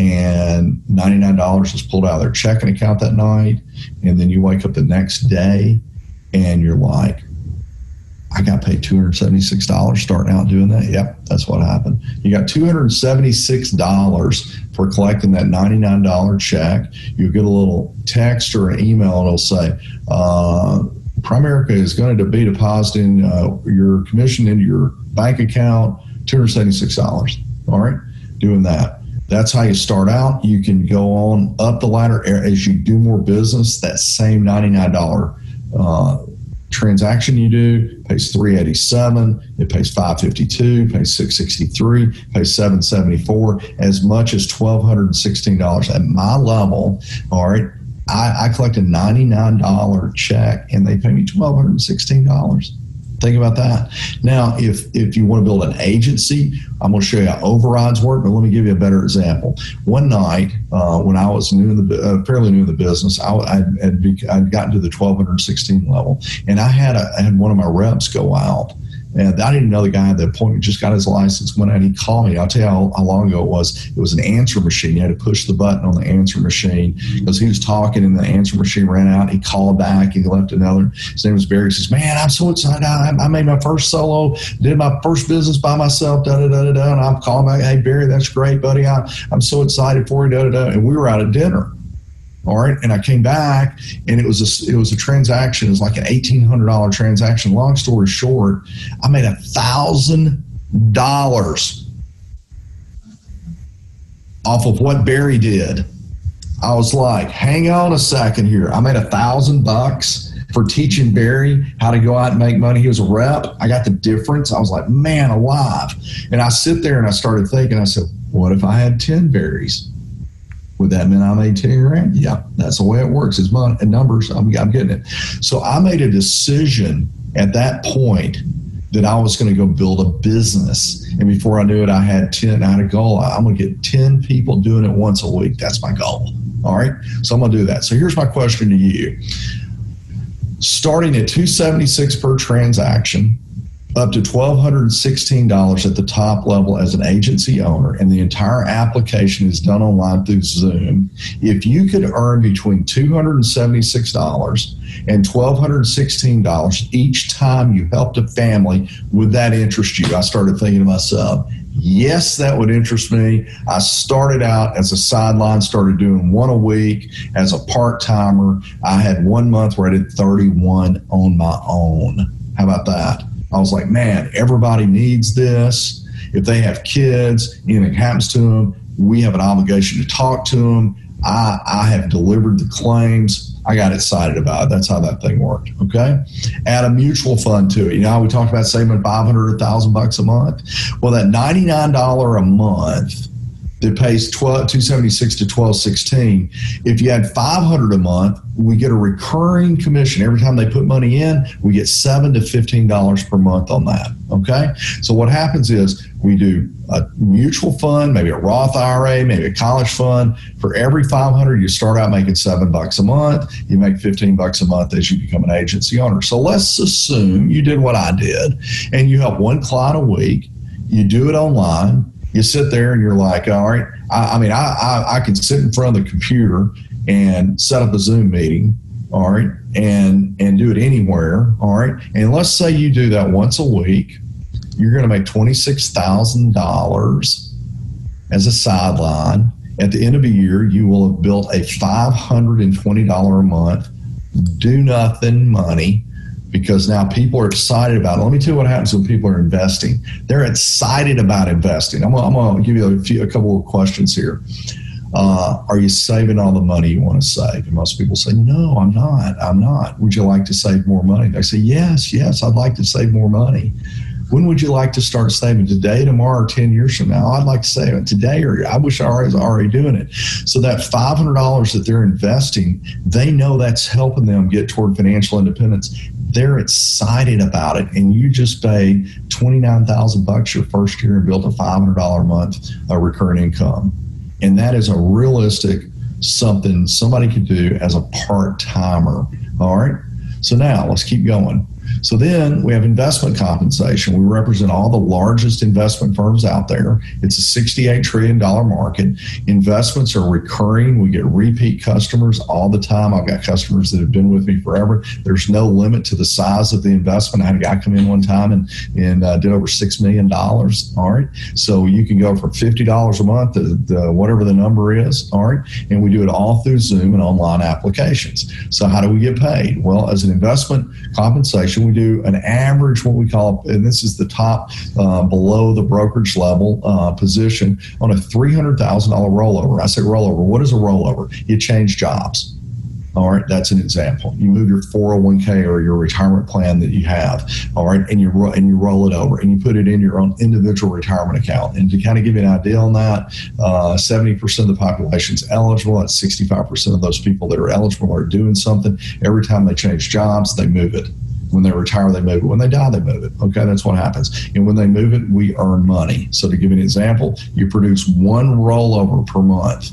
And ninety-nine dollars is pulled out of their checking account that night. And then you wake up the next day and you're like, I got paid two hundred seventy-six dollars starting out doing that. Yep, that's what happened. You got two hundred seventy-six dollars for collecting that ninety-nine dollars check. You'll get a little text or an email, and it'll say, uh, Primerica is going to be depositing uh, your commission into your bank account, two hundred seventy-six dollars. All right, doing that. That's how you start out. You can go on up the ladder as you do more business. That same ninety-nine dollars uh, transaction you do pays three hundred eighty-seven dollars. It pays five hundred fifty-two dollars, pays six hundred sixty-three dollars, pays seven hundred seventy-four dollars, as much as one thousand two hundred sixteen dollars. At my level, all right, I, I collect a ninety-nine dollars check, and they pay me one thousand two hundred sixteen dollars. Think about that. Now, if if you want to build an agency, I'm going to show you how overrides work, but let me give you a better example. One night, uh, when I was new in the uh, fairly new in the business, I, I'd, I'd, be, I'd gotten to the one thousand two hundred sixteen level, and I had a, I had one of my reps go out. And I didn't know the guy had the appointment, just got his license, went out, and he called me. I'll tell you how, how long ago it was. It was an answer machine. You had to push the button on the answer machine because he was talking, and the answer machine ran out. He called back, and he left another. His name was Barry. He says, man, I'm so excited. I, I made my first solo, did my first business by myself, da-da-da-da-da. And I'm calling back, hey, Barry, that's great, buddy. I, I'm so excited for you, da-da-da. And we were out at dinner. All right, and I came back, and it was a, it was a transaction. It was like an eighteen hundred dollars transaction. Long story short, I made one thousand dollars off of what Barry did. I was like, hang on a second here. I made a thousand bucks for teaching Barry how to go out and make money. He was a rep. I got the difference. I was like, man alive. And I sit there and I started thinking, I said, what if I had ten Barrys? Would that mean I made ten grand? Yeah, that's the way it works. It's money and numbers. I'm, I'm getting it. So I made a decision at that point that I was going to go build a business. And before I knew it, I had ten. I had a goal. I'm going to get ten people doing it once a week. That's my goal. All right. So I'm going to do that. So here's my question to you. Starting at two hundred seventy-six dollars per transaction, up to one thousand two hundred sixteen dollars at the top level as an agency owner, and the entire application is done online through Zoom. If you could earn between two hundred seventy-six dollars and one thousand two hundred sixteen dollars each time you helped a family, would that interest you? I started thinking to myself, yes, that would interest me. I started out as a sideline, started doing one a week as a part-timer. I had one month where I did thirty-one on my own. How about that? I was like, man, everybody needs this. If they have kids, anything happens to them, we have an obligation to talk to them. I, I have delivered the claims. I got excited about it. That's how that thing worked. Okay. Add a mutual fund to it. You know how we talked about saving five hundred, a thousand bucks a month? Well, that ninety-nine dollars a month that pays twelve, two seventy-six to twelve sixteen. If you had five hundred a month, we get a recurring commission. Every time they put money in, we get seven to fifteen dollars per month on that. Okay. So what happens is we do a mutual fund, maybe a Roth I R A, maybe a college fund. For every five hundred, you start out making seven bucks a month. You make fifteen bucks a month as you become an agency owner. So let's assume you did what I did and you help one client a week. You do it online. You sit there and you're like, all right, I, I mean, I, I, I can sit in front of the computer and set up a Zoom meeting, all right, and, and do it anywhere, all right. And let's say you do that once a week. You're going to make twenty-six thousand dollars as a sideline. At the end of the year, you will have built a five hundred twenty dollars a month do nothing money, because now people are excited about it. Let me tell you what happens when people are investing. They're excited about investing. I'm, I'm going to give you a, few, a couple of questions here. Uh, are you saving all the money you want to save? And most people say, no, I'm not. I'm not. Would you like to save more money? They say, yes, yes, I'd like to save more money. When would you like to start saving? Today, tomorrow, or ten years from now? I'd like to save it today, or I wish I was already doing it. So that five hundred dollars that they're investing, they know that's helping them get toward financial independence. They're excited about it, and you just pay twenty-nine thousand bucks your first year and built a five hundred dollars a month uh, recurring income. And that is a realistic something somebody could do as a part-timer. All right. So now let's keep going. So then we have investment compensation. We represent all the largest investment firms out there. It's a sixty-eight trillion dollars market. Investments are recurring. We get repeat customers all the time. I've got customers that have been with me forever. There's no limit to the size of the investment. I had a guy come in one time and, and uh, did over six million dollars. All right. So you can go from fifty dollars a month to the, whatever the number is. All right. And we do it all through Zoom and online applications. So how do we get paid? Well, as an investment compensation, we do an average, what we call, and this is the top uh, below the brokerage level uh, position, on a three hundred thousand dollars rollover. I say rollover. What is a rollover? You change jobs. All right, that's an example. You move your four oh one k or your retirement plan that you have, all right, and you ro- and you roll it over and you put it in your own individual retirement account. And to kind of give you an idea on that, uh, seventy percent of the population is eligible. That's sixty-five percent of those people that are eligible are doing something. Every time they change jobs, they move it. When they retire, they move it. When they die, they move it. Okay, that's what happens. And when they move it, we earn money. So to give you an example, you produce one rollover per month.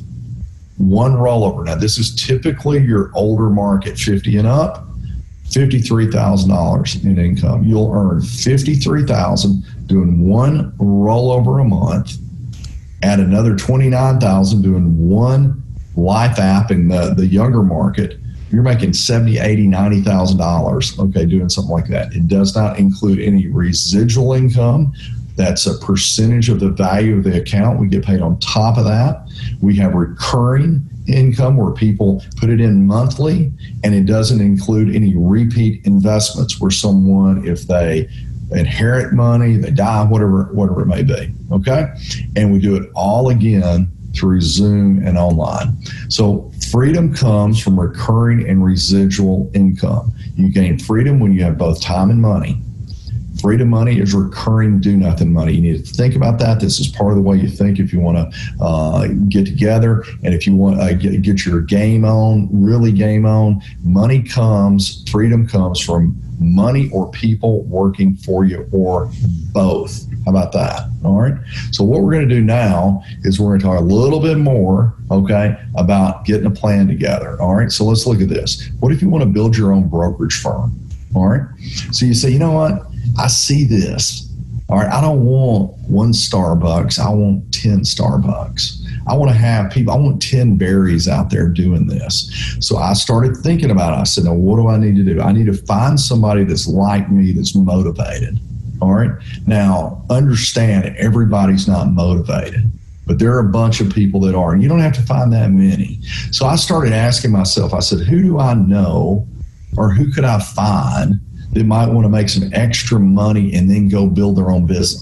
One rollover. Now, this is typically your older market, fifty and up, fifty-three thousand dollars in income. You'll earn fifty-three thousand dollars doing one rollover a month, add another twenty-nine thousand dollars doing one life app in the, the younger market. You're making seventy, eighty, ninety thousand dollars, okay, doing something like that. It does not include any residual income. That's a percentage of the value of the account. We get paid on top of that. We have recurring income where people put it in monthly, and it doesn't include any repeat investments where someone, if they inherit money, they die, whatever, whatever it may be, okay? And we do it all again through Zoom and online. So freedom comes from recurring and residual income. You gain freedom when you have both time and money. Freedom money is recurring do-nothing money. You need to think about that. This is part of the way you think if you want to uh, get together, and if you want to uh, get, get your game on, really game on. Money comes, freedom comes from money or people working for you, or both. How about that? All right. So what we're going to do now is we're going to talk a little bit more, okay, about getting a plan together. All right. So let's look at this. What if you want to build your own brokerage firm? All right. So you say, you know what? I see this. All right. I don't want one Starbucks. I want ten Starbucks. I want to have people, I want ten berries out there doing this. So I started thinking about it. I said, now what do I need to do? I need to find somebody that's like me, that's motivated. All right. Now, understand everybody's not motivated, but there are a bunch of people that are, and you don't have to find that many. So I started asking myself, I said, who do I know, or who could I find that might want to make some extra money and then go build their own business?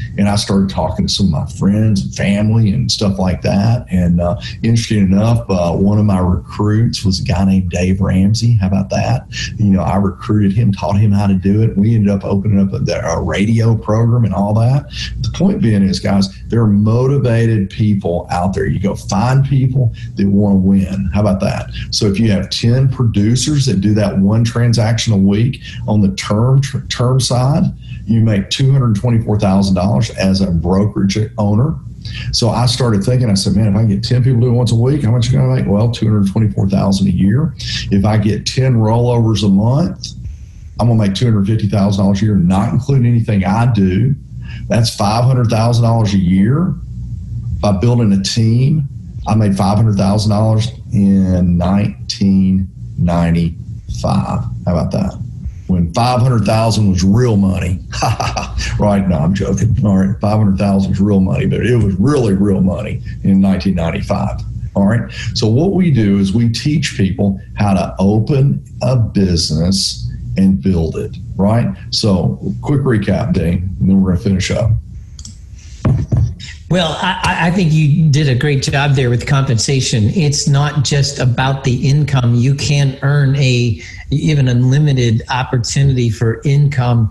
And I started talking to some of my friends and family and stuff like that. And uh, interesting enough, uh, one of my recruits was a guy named Dave Ramsey. How about that? You know, I recruited him, taught him how to do it. We ended up opening up a, a radio program and all that. The point being is, guys, there are motivated people out there. You go find people that want to win. How about that? So if you have ten producers that do that one transaction a week on the term term side, you make two hundred twenty-four thousand dollars as a brokerage owner. So I started thinking, I said, man, if I get ten people doing once a week, how much are you going to make? Well, two hundred twenty-four thousand dollars a year. If I get ten rollovers a month, I'm going to make two hundred fifty thousand dollars a year, not including anything I do. That's five hundred thousand dollars a year. By building a team, I made five hundred thousand dollars in nineteen ninety-five. How about that? When five hundred thousand dollars was real money. Right? No, I'm joking. All right, five hundred thousand dollars was real money, but it was really real money in nineteen ninety-five. All right. So what we do is we teach people how to open a business and build it. Right? So quick recap, Dean, and then we're going to finish up. Well, I, I think you did a great job there with compensation. It's not just about the income. You can earn a even unlimited opportunity for income,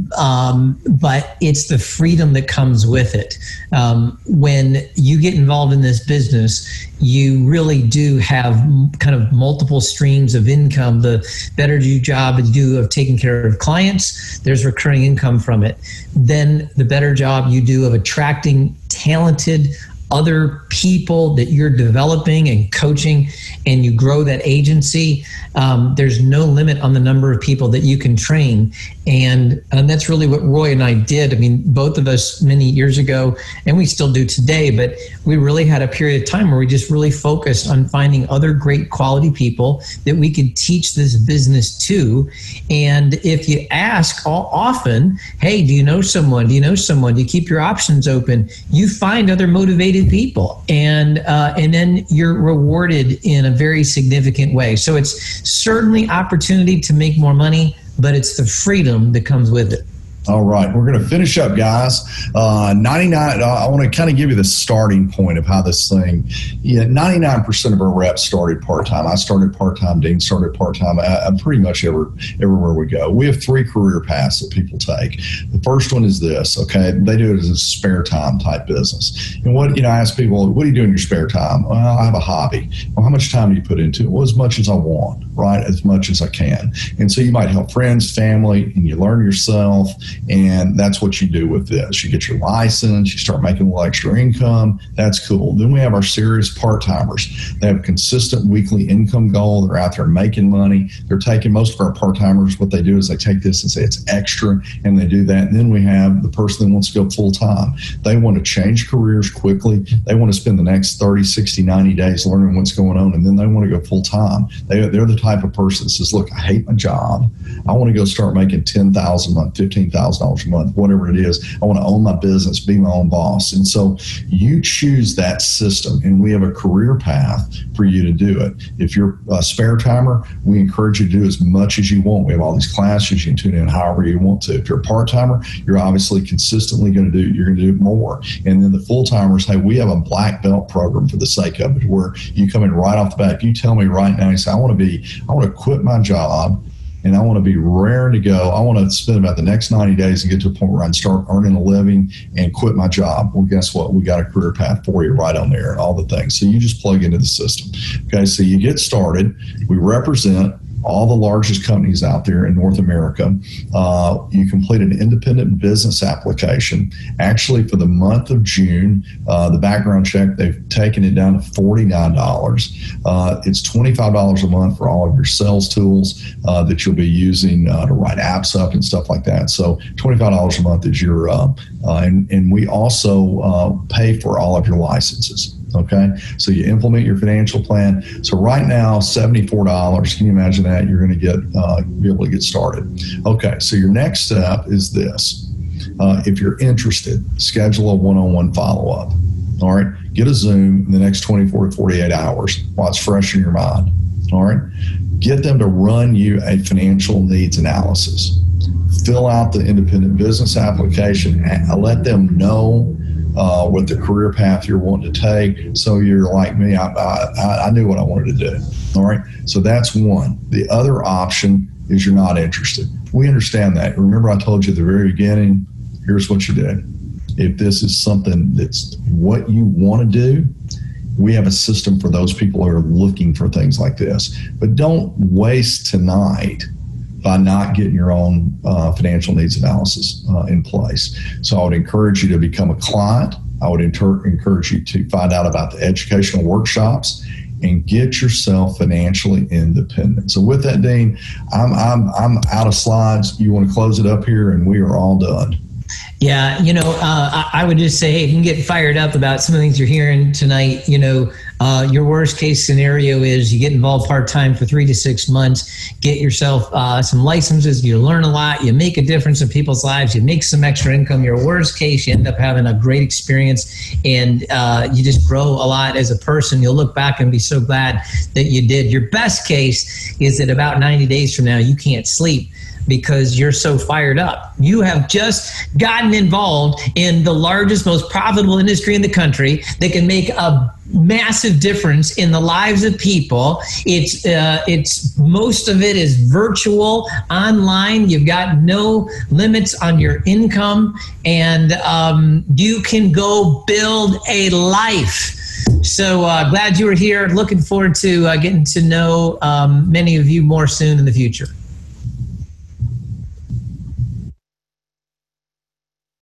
um, but it's the freedom that comes with it. Um, when you get involved in this business, you really do have kind of multiple streams of income. The better your job you do of taking care of clients, there's recurring income from it. Then the better job you do of attracting talented other people that you're developing and coaching, and you grow that agency, um, there's no limit on the number of people that you can train. And, and that's really what Roy and I did. I mean, both of us many years ago, and we still do today, but we really had a period of time where we just really focused on finding other great quality people that we could teach this business to. And if you ask all, often, hey, do you know someone? Do you know someone? Do you keep your options open? You find other motivated people, and uh, and then you're rewarded in a very significant way. So it's certainly opportunity to make more money, but it's the freedom that comes with it. All right, we're going to finish up, guys. Uh, ninety-nine. I want to kind of give you the starting point of how this thing. Yeah, ninety-nine percent of our reps started part time. I started part time. Dean started part time. I'm pretty much every, everywhere we go. We have three career paths that people take. The first one is this. Okay, they do it as a spare time type business. And what you know, I ask people, what do you do in your spare time? Well, I have a hobby. Well, how much time do you put into it? Well, as much as I want, right? As much as I can. And so you might help friends, family, and you learn yourself. And that's what you do with this. You get your license, you start making a little extra income. That's cool. Then we have our serious part-timers. They have a consistent weekly income goal. They're out there making money. They're taking most of our part-timers. What they do is they take this and say it's extra, and they do that. And then we have the person that wants to go full-time. They want to change careers quickly. They want to spend the next thirty, sixty, ninety days learning what's going on, and then they want to go full-time. They, they're the type of person that says, look, I hate my job. I want to go start making ten thousand dollars a month, fifteen thousand dollars a month, whatever it is. I want to own my business, be my own boss. And so you choose that system, and we have a career path for you to do it. If you're a spare timer, we encourage you to do as much as you want. We have all these classes. You can tune in however you want to. If you're a part-timer, you're obviously consistently going to do, you're going to do more. And then the full-timers, hey, we have a black belt program for the sake of it, where you come in right off the bat. If you tell me right now, you say, I want to be, I want to quit my job, and I want to be raring to go. I want to spend about the next ninety days and get to a point where I can start earning a living and quit my job. Well, guess what? We got a career path for you right on there and all the things. So you just plug into the system. Okay, so you get started. We represent all the largest companies out there in North America. Uh, you complete an independent business application. Actually, for the month of June, uh, the background check, they've taken it down to forty-nine dollars. Uh, it's twenty-five dollars a month for all of your sales tools uh, that you'll be using uh, to write apps up and stuff like that. So twenty-five dollars a month is your, uh, uh, and, and we also uh, pay for all of your licenses. Okay, so you implement your financial plan. So right now, seventy-four dollars. Can you imagine that? You're going to get uh, be able to get started. Okay, so your next step is this. Uh, if you're interested, schedule a one-on-one follow-up. All right, get a Zoom in the next twenty-four to forty-eight hours while it's fresh in your mind. All right, get them to run you a financial needs analysis. fill out the independent business application, and let them know uh, what the career path you're wanting to take. So you're like me, I, I, I knew what I wanted to do. All right. So that's one. The other option is you're not interested. We understand that. Remember, I told you at the very beginning, here's what you do. If this is something that's what you want to do, we have a system for those people who are looking for things like this. But don't waste tonight by not getting your own uh, financial needs analysis uh, in place. So I would encourage you to become a client. I would inter- encourage you to find out about the educational workshops and get yourself financially independent. So with that, Dean, I'm I'm I'm out of slides. You want to close it up here, and we are all done. Yeah, you know, uh, I, I would just say, hey, if you can get fired up about some of the things you're hearing tonight, you know, uh, your worst case scenario is you get involved part-time for three to six months, get yourself uh, some licenses, you learn a lot, you make a difference in people's lives, you make some extra income. Your worst case, you end up having a great experience, and uh, you just grow a lot as a person. You'll look back and be so glad that you did. Your best case is that about ninety days from now, you can't sleep because you're so fired up. You have just gotten involved in the largest, most profitable industry in the country that can make a massive difference in the lives of people. It's uh, it's most of it is virtual, online. You've got no limits on your income, and um, you can go build a life. So uh, glad you were here. Looking forward to uh, getting to know um, many of you more soon in the future.